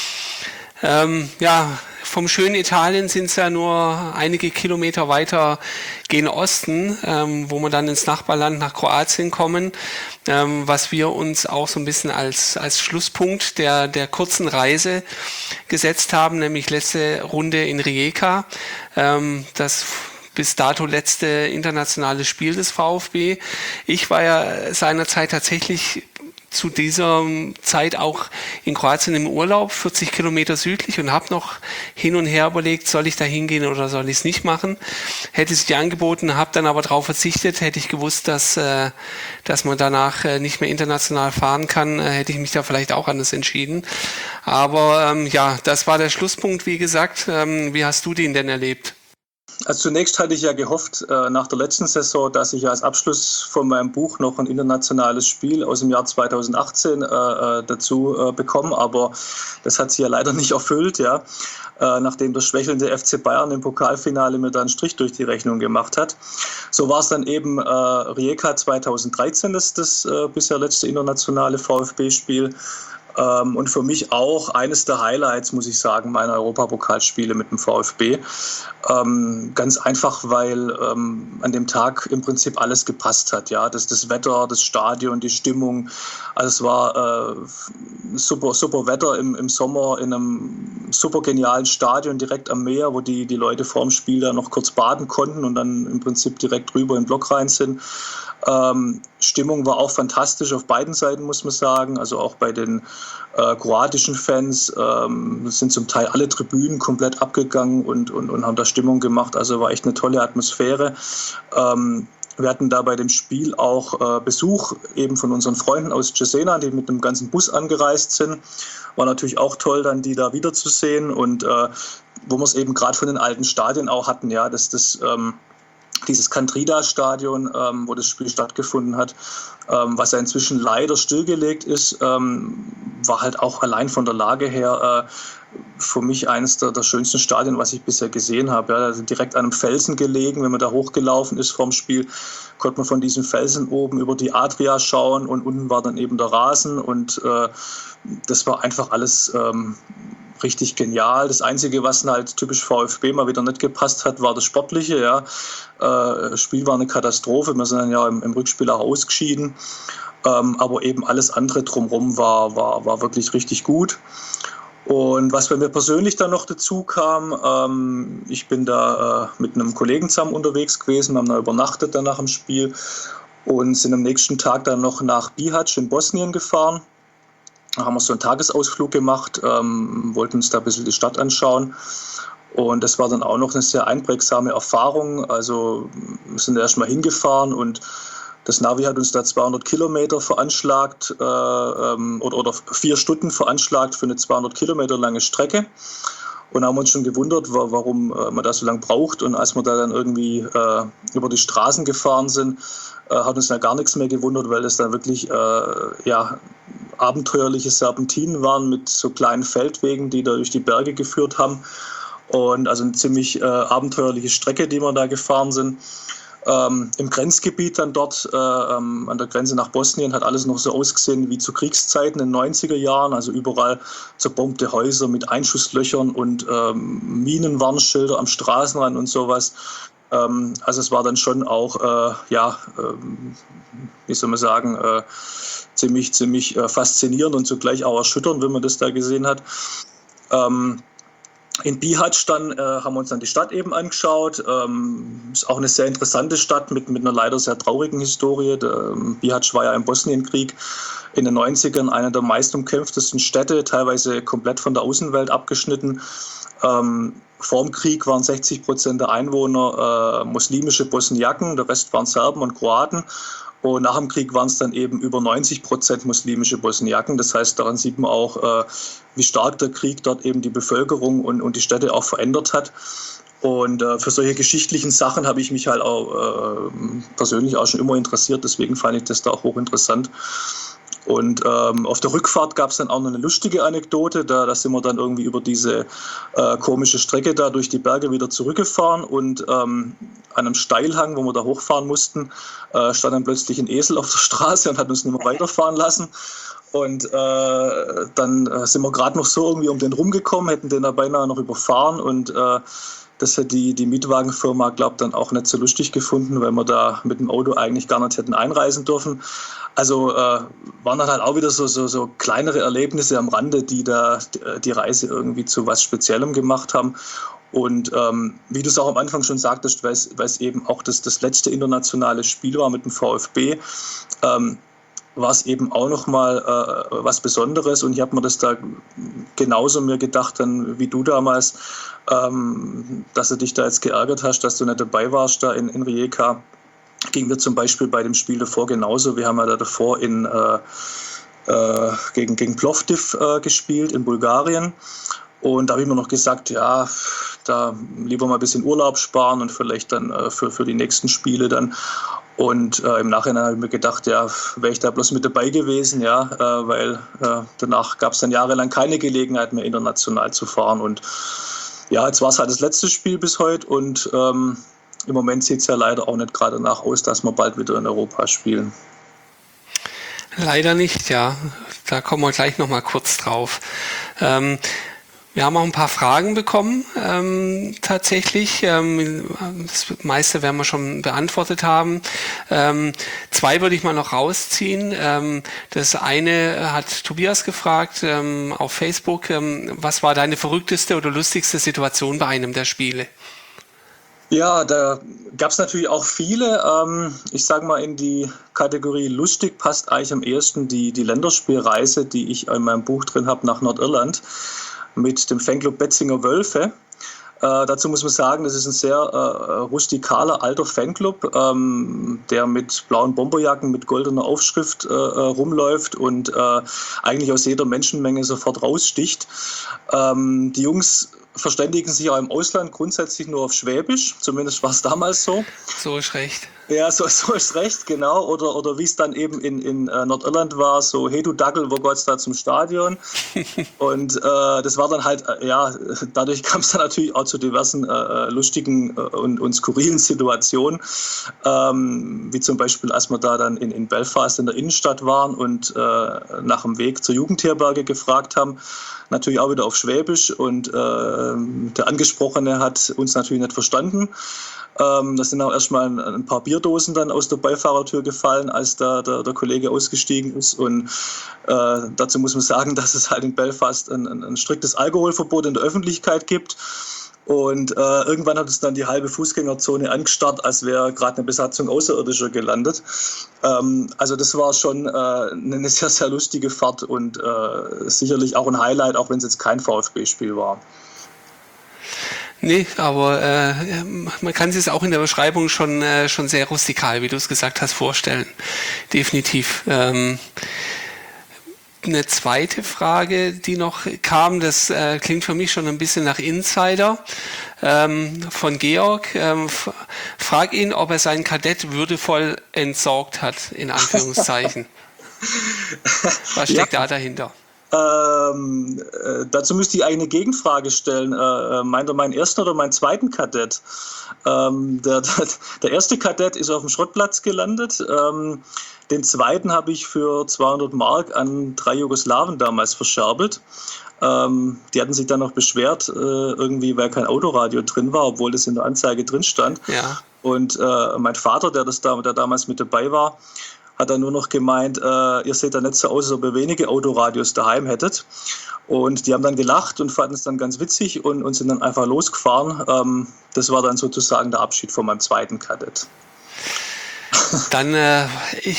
Vom schönen Italien sind es ja nur einige Kilometer weiter gen Osten, wo wir dann ins Nachbarland nach Kroatien kommen, was wir uns auch so ein bisschen als Schlusspunkt der kurzen Reise gesetzt haben, nämlich letzte Runde in Rijeka. Das bis dato letzte internationale Spiel des VfB. Ich war ja seinerzeit tatsächlich zu dieser Zeit auch in Kroatien im Urlaub, 40 Kilometer südlich und habe noch hin und her überlegt, soll ich da hingehen oder soll ich es nicht machen. Hätte sich angeboten, habe dann aber darauf verzichtet. Hätte ich gewusst, dass man danach nicht mehr international fahren kann, hätte ich mich da vielleicht auch anders entschieden. Aber das war der Schlusspunkt, wie gesagt. Wie hast du den denn erlebt? Also zunächst hatte ich ja gehofft, nach der letzten Saison, dass ich als Abschluss von meinem Buch noch ein internationales Spiel aus dem Jahr 2018 dazu bekomme, aber das hat sich ja leider nicht erfüllt, ja. Nachdem der schwächelnde FC Bayern im Pokalfinale mir da einen Strich durch die Rechnung gemacht hat. So war es dann eben Rijeka 2013, das bisher letzte internationale VfB-Spiel. Und für mich auch eines der Highlights, muss ich sagen, meiner Europapokalspiele mit dem VfB. Ganz einfach, weil an dem Tag im Prinzip alles gepasst hat. Ja? Das Wetter, das Stadion, die Stimmung. Also es war super Wetter im Sommer in einem super genialen Stadion direkt am Meer, wo die Leute vorm Spiel dann noch kurz baden konnten und dann im Prinzip direkt rüber in den Block rein sind. Stimmung war auch fantastisch auf beiden Seiten, muss man sagen. Also auch bei den kroatischen Fans sind zum Teil alle Tribünen komplett abgegangen und haben da Stimmung gemacht. Also war echt eine tolle Atmosphäre. Wir hatten da bei dem Spiel auch Besuch eben von unseren Freunden aus Cesena, die mit einem ganzen Bus angereist sind. War natürlich auch toll, dann die da wiederzusehen. Und wo wir es eben gerade von den alten Stadien auch hatten, ja, dieses Kantrida-Stadion, wo das Spiel stattgefunden hat, was ja inzwischen leider stillgelegt ist, war halt auch allein von der Lage her für mich eines der schönsten Stadien, was ich bisher gesehen habe. Ja, also direkt an einem Felsen gelegen, wenn man da hochgelaufen ist vorm Spiel, konnte man von diesem Felsen oben über die Adria schauen und unten war dann eben der Rasen und das war einfach alles richtig genial. Das Einzige, was halt typisch VfB mal wieder nicht gepasst hat, war das Sportliche. Ja. Das Spiel war eine Katastrophe. Wir sind dann ja im Rückspiel auch ausgeschieden. Aber eben alles andere drumherum war wirklich richtig gut. Und was bei mir persönlich dann noch dazu kam, ich bin da mit einem Kollegen zusammen unterwegs gewesen, haben da übernachtet dann nach dem Spiel und sind am nächsten Tag dann noch nach Bihać in Bosnien gefahren. Da haben wir so einen Tagesausflug gemacht, wollten uns da ein bisschen die Stadt anschauen. Und das war dann auch noch eine sehr einprägsame Erfahrung. Also wir sind erst mal hingefahren und das Navi hat uns da 200 Kilometer veranschlagt oder 4 Stunden veranschlagt für eine 200 Kilometer lange Strecke. Und haben uns schon gewundert, warum man da so lange braucht. Und als wir da dann irgendwie über die Straßen gefahren sind, hat uns da gar nichts mehr gewundert, weil das dann wirklich abenteuerliche Serpentinen waren mit so kleinen Feldwegen, die da durch die Berge geführt haben. Und also eine ziemlich abenteuerliche Strecke, die wir da gefahren sind. Im Grenzgebiet dann dort an der Grenze nach Bosnien hat alles noch so ausgesehen wie zu Kriegszeiten in den 90er Jahren, also überall zerbombte Häuser mit Einschusslöchern und Minenwarnschilder am Straßenrand und sowas. Also es war dann schon auch, wie soll man sagen, ziemlich faszinierend und zugleich auch erschütternd, wenn man das da gesehen hat. In Bihać dann haben wir uns dann die Stadt eben angeschaut. Ist auch eine sehr interessante Stadt mit einer leider sehr traurigen Historie. Bihać war ja im Bosnienkrieg in den 90ern eine der meistumkämpftesten Städte, teilweise komplett von der Außenwelt abgeschnitten. Vor dem Krieg waren 60% der Einwohner muslimische Bosniaken, der Rest waren Serben und Kroaten. Und nach dem Krieg waren es dann eben über 90% muslimische Bosniaken. Das heißt, daran sieht man auch, wie stark der Krieg dort eben die Bevölkerung und die Städte auch verändert hat. Und für solche geschichtlichen Sachen habe ich mich halt auch persönlich auch schon immer interessiert. Deswegen fand ich das da auch hochinteressant. Und auf der Rückfahrt gab es dann auch noch eine lustige Anekdote. Da sind wir dann irgendwie über diese komische Strecke da durch die Berge wieder zurückgefahren. Und an einem Steilhang, wo wir da hochfahren mussten, stand dann plötzlich ein Esel auf der Straße und hat uns nicht mehr weiterfahren lassen. Und dann sind wir gerade noch so irgendwie um den rumgekommen, hätten den da beinahe noch überfahren. Und das hat die Mietwagenfirma, glaube ich, dann auch nicht so lustig gefunden, weil wir da mit dem Auto eigentlich gar nicht hätten einreisen dürfen. Also waren dann halt auch wieder so kleinere Erlebnisse am Rande, die da die Reise irgendwie zu was Speziellem gemacht haben. Und wie du es auch am Anfang schon sagtest, weil es eben auch das letzte internationale Spiel war mit dem VfB, war es eben auch nochmal was Besonderes. Und ich habe mir das da genauso mir gedacht, dann, wie du damals, dass du dich da jetzt geärgert hast, dass du nicht dabei warst da in Rijeka. Ging mir zum Beispiel bei dem Spiel davor genauso. Wir haben ja da davor gegen Plovdiv gespielt in Bulgarien. Und da habe ich mir noch gesagt, ja, da lieber mal ein bisschen Urlaub sparen und vielleicht dann für die nächsten Spiele dann. Und im Nachhinein habe ich mir gedacht, ja, wäre ich da bloß mit dabei gewesen, ja, weil danach gab es dann jahrelang keine Gelegenheit mehr, international zu fahren. Und ja, jetzt war es halt das letzte Spiel bis heute und im Moment sieht es ja leider auch nicht gerade danach aus, dass wir bald wieder in Europa spielen. Leider nicht, ja. Da kommen wir gleich nochmal kurz drauf. Wir haben auch ein paar Fragen bekommen, tatsächlich. Das meiste werden wir schon beantwortet haben. Zwei würde ich mal noch rausziehen. Das eine hat Tobias gefragt auf Facebook. Was war deine verrückteste oder lustigste Situation bei einem der Spiele? Ja, da gab es natürlich auch viele. Ich sage mal, in die Kategorie lustig passt eigentlich am ehesten die Länderspielreise, die ich in meinem Buch drin habe, nach Nordirland mit dem Fanclub Betzinger Wölfe. Dazu muss man sagen, das ist ein sehr rustikaler, alter Fanclub, der mit blauen Bomberjacken mit goldener Aufschrift rumläuft und eigentlich aus jeder Menschenmenge sofort raussticht. Die Jungs verständigen sich auch im Ausland grundsätzlich nur auf Schwäbisch, zumindest war es damals so. So ist recht. Ja, so ist recht, genau. Oder wie es dann eben in Nordirland war, so, hey du Dackel, wo geht's da zum Stadion? Und das war dann halt, ja, dadurch kam es dann natürlich auch zu diversen lustigen und skurrilen Situationen, wie zum Beispiel, als wir da dann in Belfast in der Innenstadt waren und nach dem Weg zur Jugendherberge gefragt haben, natürlich auch wieder auf Schwäbisch und der Angesprochene hat uns natürlich nicht verstanden. Da sind auch erstmal ein paar Bierdosen dann aus der Beifahrertür gefallen, als da der Kollege ausgestiegen ist. Und dazu muss man sagen, dass es halt in Belfast ein striktes Alkoholverbot in der Öffentlichkeit gibt. Und irgendwann hat es dann die halbe Fußgängerzone angestarrt, als wäre gerade eine Besatzung Außerirdischer gelandet. Also das war schon eine sehr, sehr lustige Fahrt und sicherlich auch ein Highlight, auch wenn es jetzt kein VfB-Spiel war. Nee, aber man kann sich es auch in der Beschreibung schon sehr rustikal, wie du es gesagt hast, vorstellen. Definitiv. Eine zweite Frage, die noch kam, das klingt für mich schon ein bisschen nach Insider, von Georg. Frag ihn, ob er seinen Kadett würdevoll entsorgt hat, in Anführungszeichen. Was steckt da dahinter? Dazu müsste ich eine Gegenfrage stellen. Meint er meinen ersten oder meinen zweiten Kadett? Der erste Kadett ist auf dem Schrottplatz gelandet. Den zweiten habe ich für 200 Mark an 3 Jugoslawen damals verscherbelt. Die hatten sich dann noch beschwert, irgendwie, weil kein Autoradio drin war, obwohl das in der Anzeige drin stand. Ja. Und mein Vater, der damals mit dabei war, hat dann nur noch gemeint, ihr seht da nicht so aus, als ob ihr wenige Autoradios daheim hättet. Und die haben dann gelacht und fanden es dann ganz witzig und sind dann einfach losgefahren. Das war dann sozusagen der Abschied von meinem zweiten Kadett. Dann, wer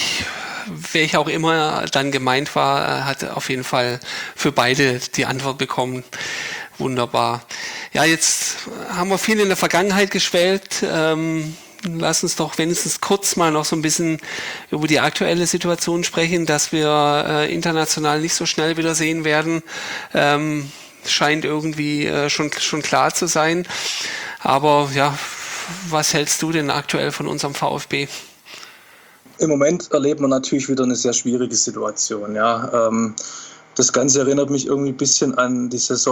ich auch immer dann gemeint war, hat auf jeden Fall für beide die Antwort bekommen. Wunderbar. Ja, jetzt haben wir viel in der Vergangenheit geschwelgt. Lass uns doch wenigstens kurz mal noch so ein bisschen über die aktuelle Situation sprechen, dass wir international nicht so schnell wieder sehen werden. Scheint irgendwie schon klar zu sein. Aber ja, was hältst du denn aktuell von unserem VfB? Im Moment erlebt man natürlich wieder eine sehr schwierige Situation. Ja. Das Ganze erinnert mich irgendwie ein bisschen an die Saison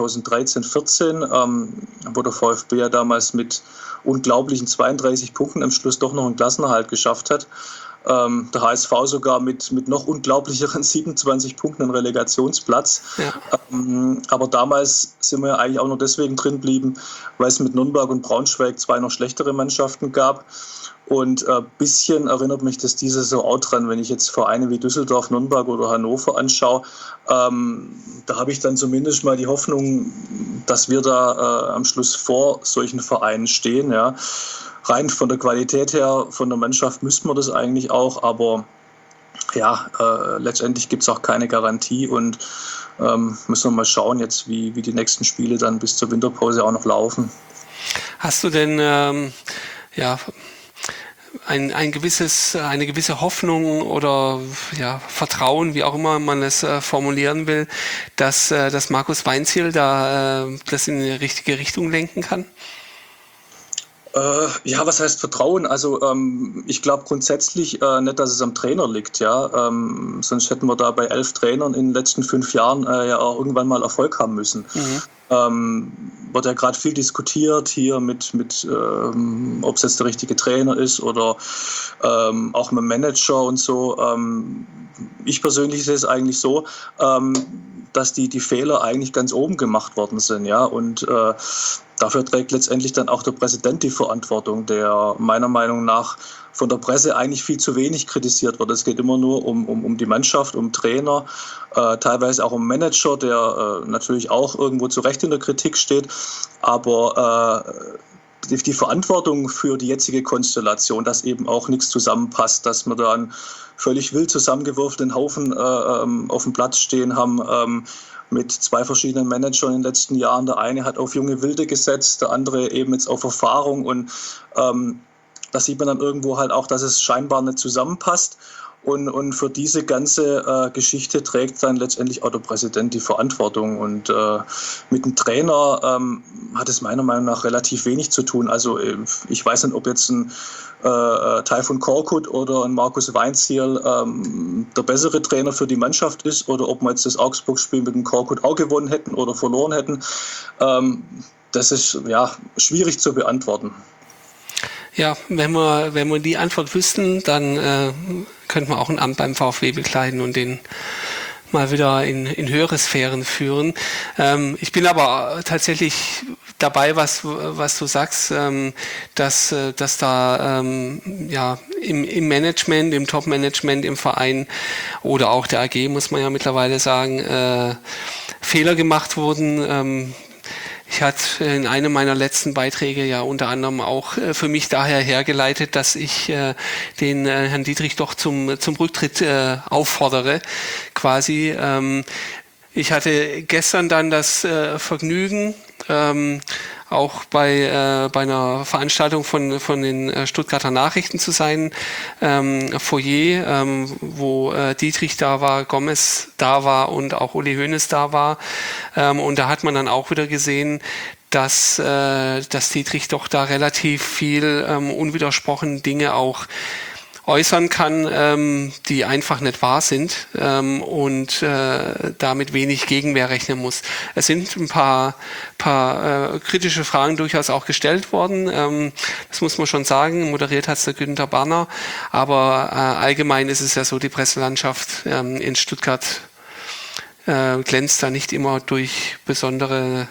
2013-14, wo der VfB ja damals mit unglaublichen 32 Punkten am Schluss doch noch einen Klassenerhalt geschafft hat. Der HSV sogar mit noch unglaublicheren 27 Punkten einen Relegationsplatz. Ja. Aber damals sind wir ja eigentlich auch nur deswegen drin geblieben, weil es mit Nürnberg und Braunschweig 2 noch schlechtere Mannschaften gab. Und ein bisschen erinnert mich das diese Saison auch dran, wenn ich jetzt Vereine wie Düsseldorf, Nürnberg oder Hannover anschaue. Da habe ich dann zumindest mal die Hoffnung, dass wir da am Schluss vor solchen Vereinen stehen. Ja. Rein von der Qualität her, von der Mannschaft müssten wir das eigentlich auch, aber ja, letztendlich gibt es auch keine Garantie und müssen wir mal schauen jetzt, wie die nächsten Spiele dann bis zur Winterpause auch noch laufen. Hast du denn eine gewisse Hoffnung oder ja, Vertrauen, wie auch immer man es formulieren will, dass Markus Weinzierl da das in die richtige Richtung lenken kann? Ja, was heißt Vertrauen? Also ich glaube grundsätzlich nicht, dass es am Trainer liegt, ja. Sonst hätten wir da bei 11 Trainern in den letzten 5 Jahren ja auch irgendwann mal Erfolg haben müssen. Wird ja gerade viel diskutiert hier mit ob es jetzt der richtige Trainer ist oder auch mit dem Manager und so. Ich persönlich sehe es eigentlich so, dass die Fehler eigentlich ganz oben gemacht worden sind, ja, und dafür trägt letztendlich dann auch der Präsident die Verantwortung, der meiner Meinung nach von der Presse eigentlich viel zu wenig kritisiert wird. Es geht immer nur um die Mannschaft, um Trainer, teilweise auch um Manager, der natürlich auch irgendwo zu Recht in der Kritik steht, aber die Verantwortung für die jetzige Konstellation, dass eben auch nichts zusammenpasst, dass wir da einen völlig wild zusammengewürfelten Haufen auf dem Platz stehen haben, mit 2 verschiedenen Managern in den letzten Jahren. Der eine hat auf junge Wilde gesetzt, der andere eben jetzt auf Erfahrung, und da sieht man dann irgendwo halt auch, dass es scheinbar nicht zusammenpasst. Und für diese ganze Geschichte trägt dann letztendlich auch der Präsident die Verantwortung. Und mit dem Trainer hat es meiner Meinung nach relativ wenig zu tun. Also ich weiß nicht, ob jetzt ein Tayfun Korkut oder ein Markus Weinzierl der bessere Trainer für die Mannschaft ist, oder ob wir jetzt das Augsburg-Spiel mit dem Korkut auch gewonnen hätten oder verloren hätten. Das ist ja schwierig zu beantworten. Ja, wenn wir die Antwort wüssten, dann könnten wir auch ein Amt beim VfB bekleiden und den mal wieder in höhere Sphären führen. Ich bin aber tatsächlich dabei, was du sagst, dass da ja im Management, im Top-Management, im Verein oder auch der AG, muss man ja mittlerweile sagen, Fehler gemacht wurden. Ich hatte in einem meiner letzten Beiträge ja unter anderem auch für mich daher hergeleitet, dass ich den Herrn Dietrich doch zum Rücktritt auffordere, quasi. Ich hatte gestern dann das Vergnügen, auch bei einer Veranstaltung von den Stuttgarter Nachrichten zu sein, Foyer, wo Dietrich da war, Gomez da war und auch Uli Hoeneß da war. Und da hat man dann auch wieder gesehen, dass Dietrich doch da relativ viel unwidersprochen Dinge auch äußern kann, die einfach nicht wahr sind und damit wenig Gegenwehr rechnen muss. Es sind ein paar kritische Fragen durchaus auch gestellt worden, das muss man schon sagen, moderiert hat es der Günther Barner, aber allgemein ist es ja so, die Presselandschaft in Stuttgart glänzt da nicht immer durch besonders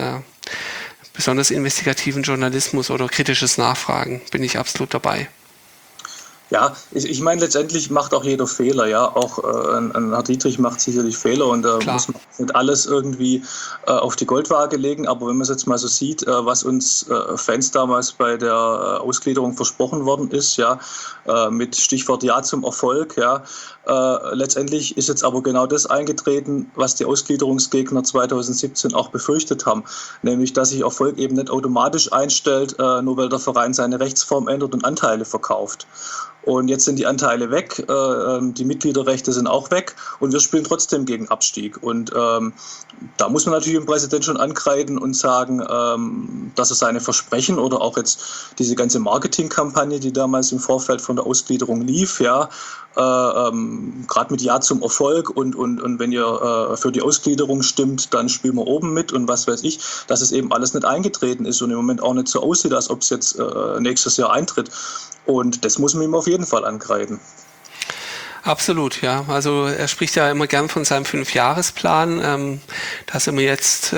investigativen Journalismus oder kritisches Nachfragen, bin ich absolut dabei. Ja, ich meine, letztendlich macht auch jeder Fehler, ja. Auch ein Herr Dietrich macht sicherlich Fehler, und da muss man nicht alles irgendwie auf die Goldwaage legen. Aber wenn man es jetzt mal so sieht, was uns Fans damals bei der Ausgliederung versprochen worden ist, ja, mit Stichwort Ja zum Erfolg, ja, letztendlich ist jetzt aber genau das eingetreten, was die Ausgliederungsgegner 2017 auch befürchtet haben, nämlich dass sich Erfolg eben nicht automatisch einstellt, nur weil der Verein seine Rechtsform ändert und Anteile verkauft. Und jetzt sind die Anteile weg, die Mitgliederrechte sind auch weg, und wir spielen trotzdem gegen Abstieg. Und da muss man natürlich dem Präsident schon ankreiden und sagen, dass er seine Versprechen oder auch jetzt diese ganze Marketingkampagne, die damals im Vorfeld von der Ausgliederung lief, ja, gerade mit Ja zum Erfolg und wenn ihr für die Ausgliederung stimmt, dann spielen wir oben mit und was weiß ich, dass es eben alles nicht eingetreten ist und im Moment auch nicht so aussieht, als ob es jetzt nächstes Jahr eintritt. Und das muss man ihm auf jeden Fall ankreiden. Absolut, ja. Also er spricht ja immer gern von seinem 5-Jahresplan. Da sind wir jetzt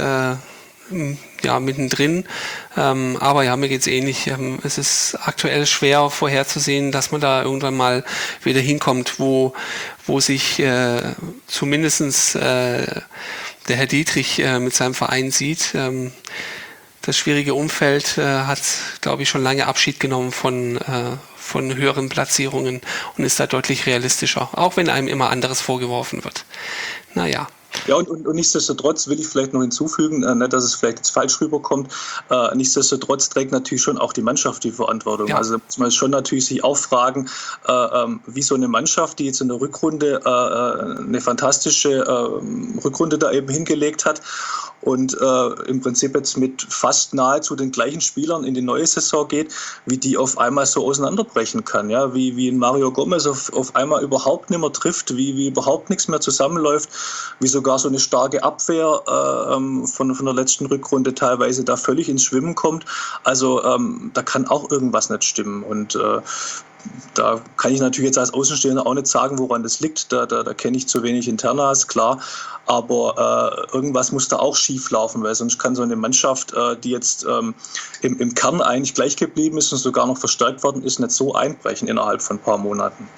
mittendrin. Aber ja, mir geht's ähnlich. Es ist aktuell schwer vorherzusehen, dass man da irgendwann mal wieder hinkommt, wo sich zumindestens der Herr Dietrich mit seinem Verein sieht. Das schwierige Umfeld hat, glaube ich, schon lange Abschied genommen von höheren Platzierungen und ist da deutlich realistischer, auch wenn einem immer anderes vorgeworfen wird. Naja. Ja, und nichtsdestotrotz will ich vielleicht noch hinzufügen, nicht, dass es vielleicht jetzt falsch rüberkommt, nichtsdestotrotz trägt natürlich schon auch die Mannschaft die Verantwortung. Ja. Also da muss man schon natürlich sich auch fragen, wie so eine Mannschaft, die jetzt in der Rückrunde eine fantastische Rückrunde da eben hingelegt hat und im Prinzip jetzt mit fast nahezu den gleichen Spielern in die neue Saison geht, wie die auf einmal so auseinanderbrechen kann. Ja? Wie ein Mario Gomez auf einmal überhaupt nicht mehr trifft, wie überhaupt nichts mehr zusammenläuft, wie sogar so eine starke Abwehr von der letzten Rückrunde teilweise da völlig ins Schwimmen kommt. Also da kann auch irgendwas nicht stimmen. Und da kann ich natürlich jetzt als Außenstehender auch nicht sagen, woran das liegt. Da kenne ich zu wenig Internas, klar. Aber irgendwas muss da auch schief laufen, weil sonst kann so eine Mannschaft, die jetzt im Kern eigentlich gleich geblieben ist und sogar noch verstärkt worden ist, nicht so einbrechen innerhalb von ein paar Monaten.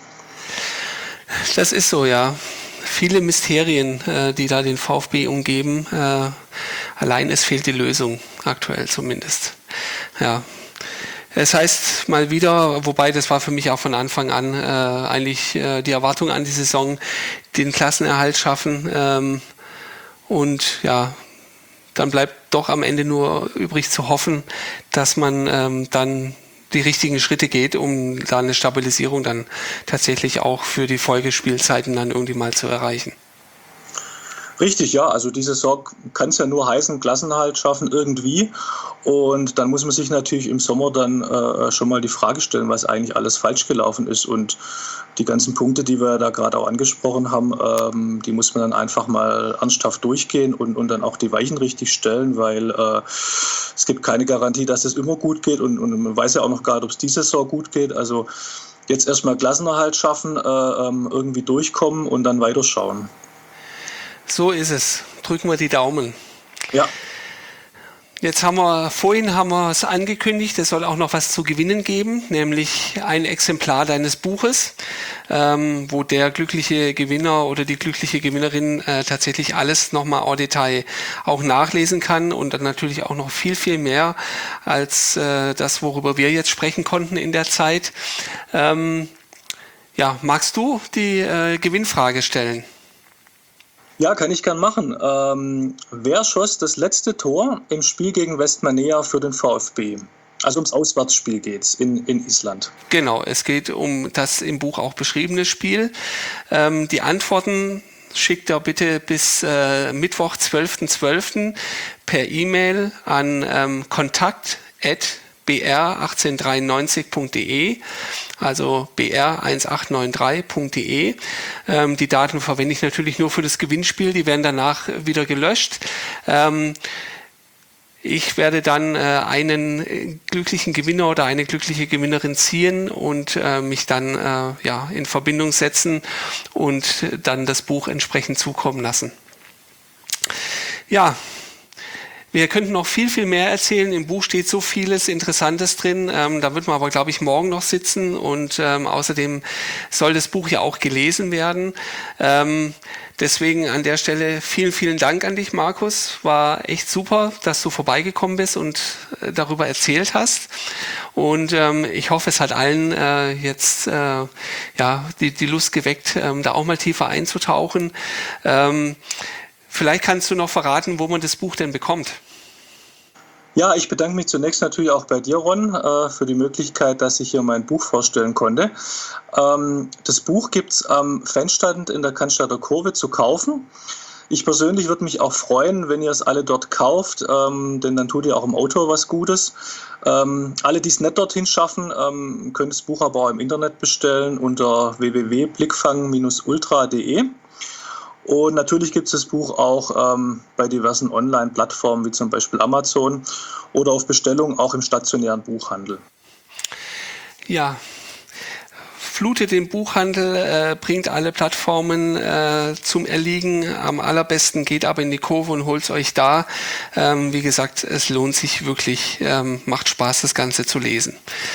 Das ist so, ja. Viele Mysterien, die da den VfB umgeben. Allein es fehlt die Lösung, aktuell zumindest. Ja. Es heißt mal wieder, wobei das war für mich auch von Anfang an eigentlich die Erwartung an die Saison, den Klassenerhalt schaffen. Und ja, dann bleibt doch am Ende nur übrig zu hoffen, dass man dann die richtigen Schritte geht, um da eine Stabilisierung dann tatsächlich auch für die Folgespielzeiten dann irgendwie mal zu erreichen. Richtig, ja. Also diese Saison kann es ja nur heißen, Klassenerhalt schaffen irgendwie. Und dann muss man sich natürlich im Sommer dann schon mal die Frage stellen, was eigentlich alles falsch gelaufen ist. Und die ganzen Punkte, die wir da gerade auch angesprochen haben, die muss man dann einfach mal ernsthaft durchgehen und dann auch die Weichen richtig stellen, weil es gibt keine Garantie, dass es immer gut geht. Und man weiß ja auch noch gar nicht, ob es diese Saison gut geht. Also jetzt erstmal Klassenerhalt schaffen, irgendwie durchkommen und dann weiterschauen. So ist es. Drücken wir die Daumen. Ja. Vorhin haben wir es angekündigt, es soll auch noch was zu gewinnen geben, nämlich ein Exemplar deines Buches, wo der glückliche Gewinner oder die glückliche Gewinnerin tatsächlich alles nochmal en Detail auch nachlesen kann und dann natürlich auch noch viel, viel mehr als das, worüber wir jetzt sprechen konnten in der Zeit. Magst du die Gewinnfrage stellen? Ja, kann ich gern machen. Wer schoss das letzte Tor im Spiel gegen Vestmanea für den VfB? Also ums Auswärtsspiel geht's in Island. Genau, es geht um das im Buch auch beschriebene Spiel. Die Antworten schickt er bitte bis Mittwoch, 12.12. per E-Mail an kontakt@br1893.de, also br1893.de. Die Daten verwende ich natürlich nur für das Gewinnspiel, die werden danach wieder gelöscht. Ich werde dann einen glücklichen Gewinner oder eine glückliche Gewinnerin ziehen und mich dann in Verbindung setzen und dann das Buch entsprechend zukommen lassen. Ja, wir könnten noch viel, viel mehr erzählen. Im Buch steht so vieles Interessantes drin. Da wird man aber, glaube ich, morgen noch sitzen. Und außerdem soll das Buch ja auch gelesen werden. Deswegen an der Stelle vielen, vielen Dank an dich, Markus. War echt super, dass du vorbeigekommen bist und darüber erzählt hast. Und ich hoffe, es hat allen jetzt die Lust geweckt, da auch mal tiefer einzutauchen. Vielleicht kannst du noch verraten, wo man das Buch denn bekommt. Ja, ich bedanke mich zunächst natürlich auch bei dir, Ron, für die Möglichkeit, dass ich hier mein Buch vorstellen konnte. Das Buch gibt es am Fanstand in der Cannstatter Kurve zu kaufen. Ich persönlich würde mich auch freuen, wenn ihr es alle dort kauft, denn dann tut ihr auch im Autor was Gutes. Alle, die es nicht dorthin schaffen, können das Buch aber auch im Internet bestellen unter www.blickfang-ultra.de. Und natürlich gibt es das Buch auch bei diversen Online-Plattformen wie zum Beispiel Amazon oder auf Bestellung auch im stationären Buchhandel. Ja, flutet den Buchhandel, bringt alle Plattformen zum Erliegen. Am allerbesten geht aber in die Kurve und holt es euch da. Wie gesagt, es lohnt sich wirklich, macht Spaß, das Ganze zu lesen.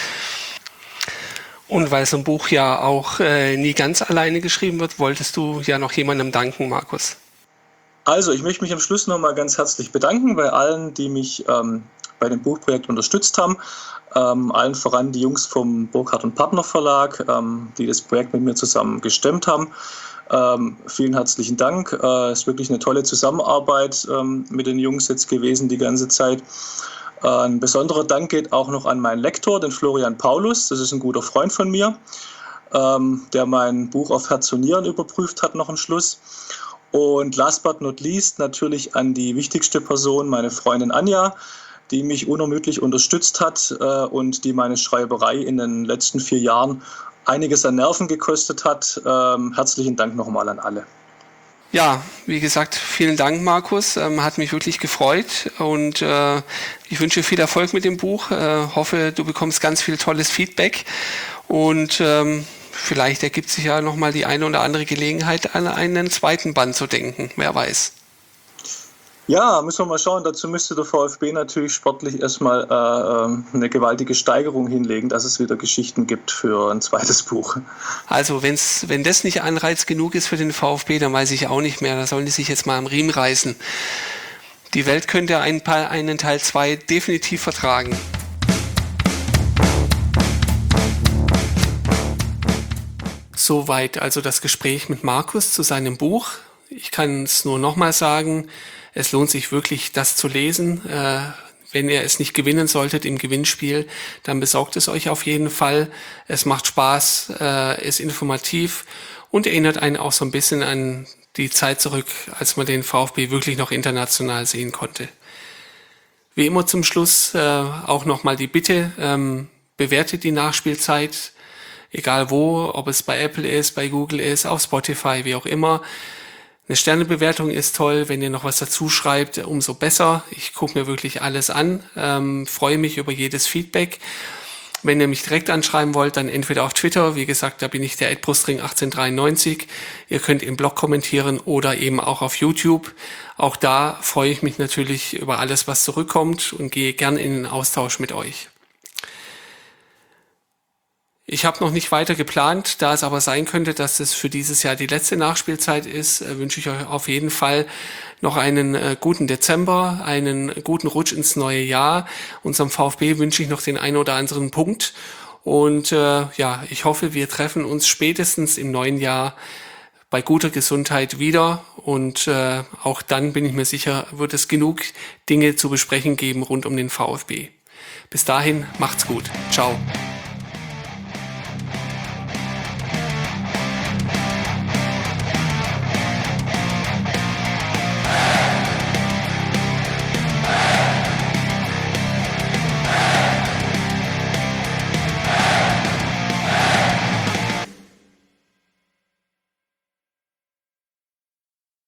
Und weil so ein Buch ja auch nie ganz alleine geschrieben wird, wolltest du ja noch jemandem danken, Markus. Also, ich möchte mich am Schluss nochmal ganz herzlich bedanken bei allen, die mich bei dem Buchprojekt unterstützt haben. allen voran die Jungs vom Burkhardt und Partner Verlag, die das Projekt mit mir zusammen gestemmt haben. Vielen herzlichen Dank. Es ist wirklich eine tolle Zusammenarbeit mit den Jungs jetzt gewesen die ganze Zeit. Ein besonderer Dank geht auch noch an meinen Lektor, den Florian Paulus. Das ist ein guter Freund von mir, der mein Buch auf Herz und Nieren überprüft hat noch am Schluss. Und last but not least natürlich an die wichtigste Person, meine Freundin Anja, die mich unermüdlich unterstützt hat und die meine Schreiberei in den letzten 4 Jahren einiges an Nerven gekostet hat. Herzlichen Dank nochmal an alle. Ja, wie gesagt, vielen Dank, Markus. Hat mich wirklich gefreut und ich wünsche viel Erfolg mit dem Buch. Hoffe, du bekommst ganz viel tolles Feedback und vielleicht ergibt sich ja nochmal die eine oder andere Gelegenheit, an einen zweiten Band zu denken. Wer weiß. Ja, müssen wir mal schauen. Dazu müsste der VfB natürlich sportlich erstmal eine gewaltige Steigerung hinlegen, dass es wieder Geschichten gibt für ein zweites Buch. Also wenn das nicht Anreiz genug ist für den VfB, dann weiß ich auch nicht mehr. Da sollen die sich jetzt mal am Riemen reißen. Die Welt könnte einen Teil 2 definitiv vertragen. Soweit also das Gespräch mit Markus zu seinem Buch. Ich kann es nur nochmal sagen, es lohnt sich wirklich, das zu lesen. Wenn ihr es nicht gewinnen solltet im Gewinnspiel, dann besorgt es euch auf jeden Fall. Es macht Spaß, ist informativ und erinnert einen auch so ein bisschen an die Zeit zurück, als man den VfB wirklich noch international sehen konnte. Wie immer zum Schluss auch nochmal die Bitte, bewertet die Nachspielzeit, egal wo, ob es bei Apple ist, bei Google ist, auf Spotify, wie auch immer. Eine Sternebewertung ist toll, wenn ihr noch was dazu schreibt, umso besser. Ich gucke mir wirklich alles an, freue mich über jedes Feedback. Wenn ihr mich direkt anschreiben wollt, dann entweder auf Twitter, wie gesagt, da bin ich der @brustring1893. Ihr könnt im Blog kommentieren oder eben auch auf YouTube. Auch da freue ich mich natürlich über alles, was zurückkommt und gehe gern in den Austausch mit euch. Ich habe noch nicht weiter geplant, da es aber sein könnte, dass es für dieses Jahr die letzte Nachspielzeit ist, wünsche ich euch auf jeden Fall noch einen guten Dezember, einen guten Rutsch ins neue Jahr. Unserem VfB wünsche ich noch den einen oder anderen Punkt und ja, ich hoffe, wir treffen uns spätestens im neuen Jahr bei guter Gesundheit wieder und auch dann bin ich mir sicher, wird es genug Dinge zu besprechen geben rund um den VfB. Bis dahin, macht's gut. Ciao.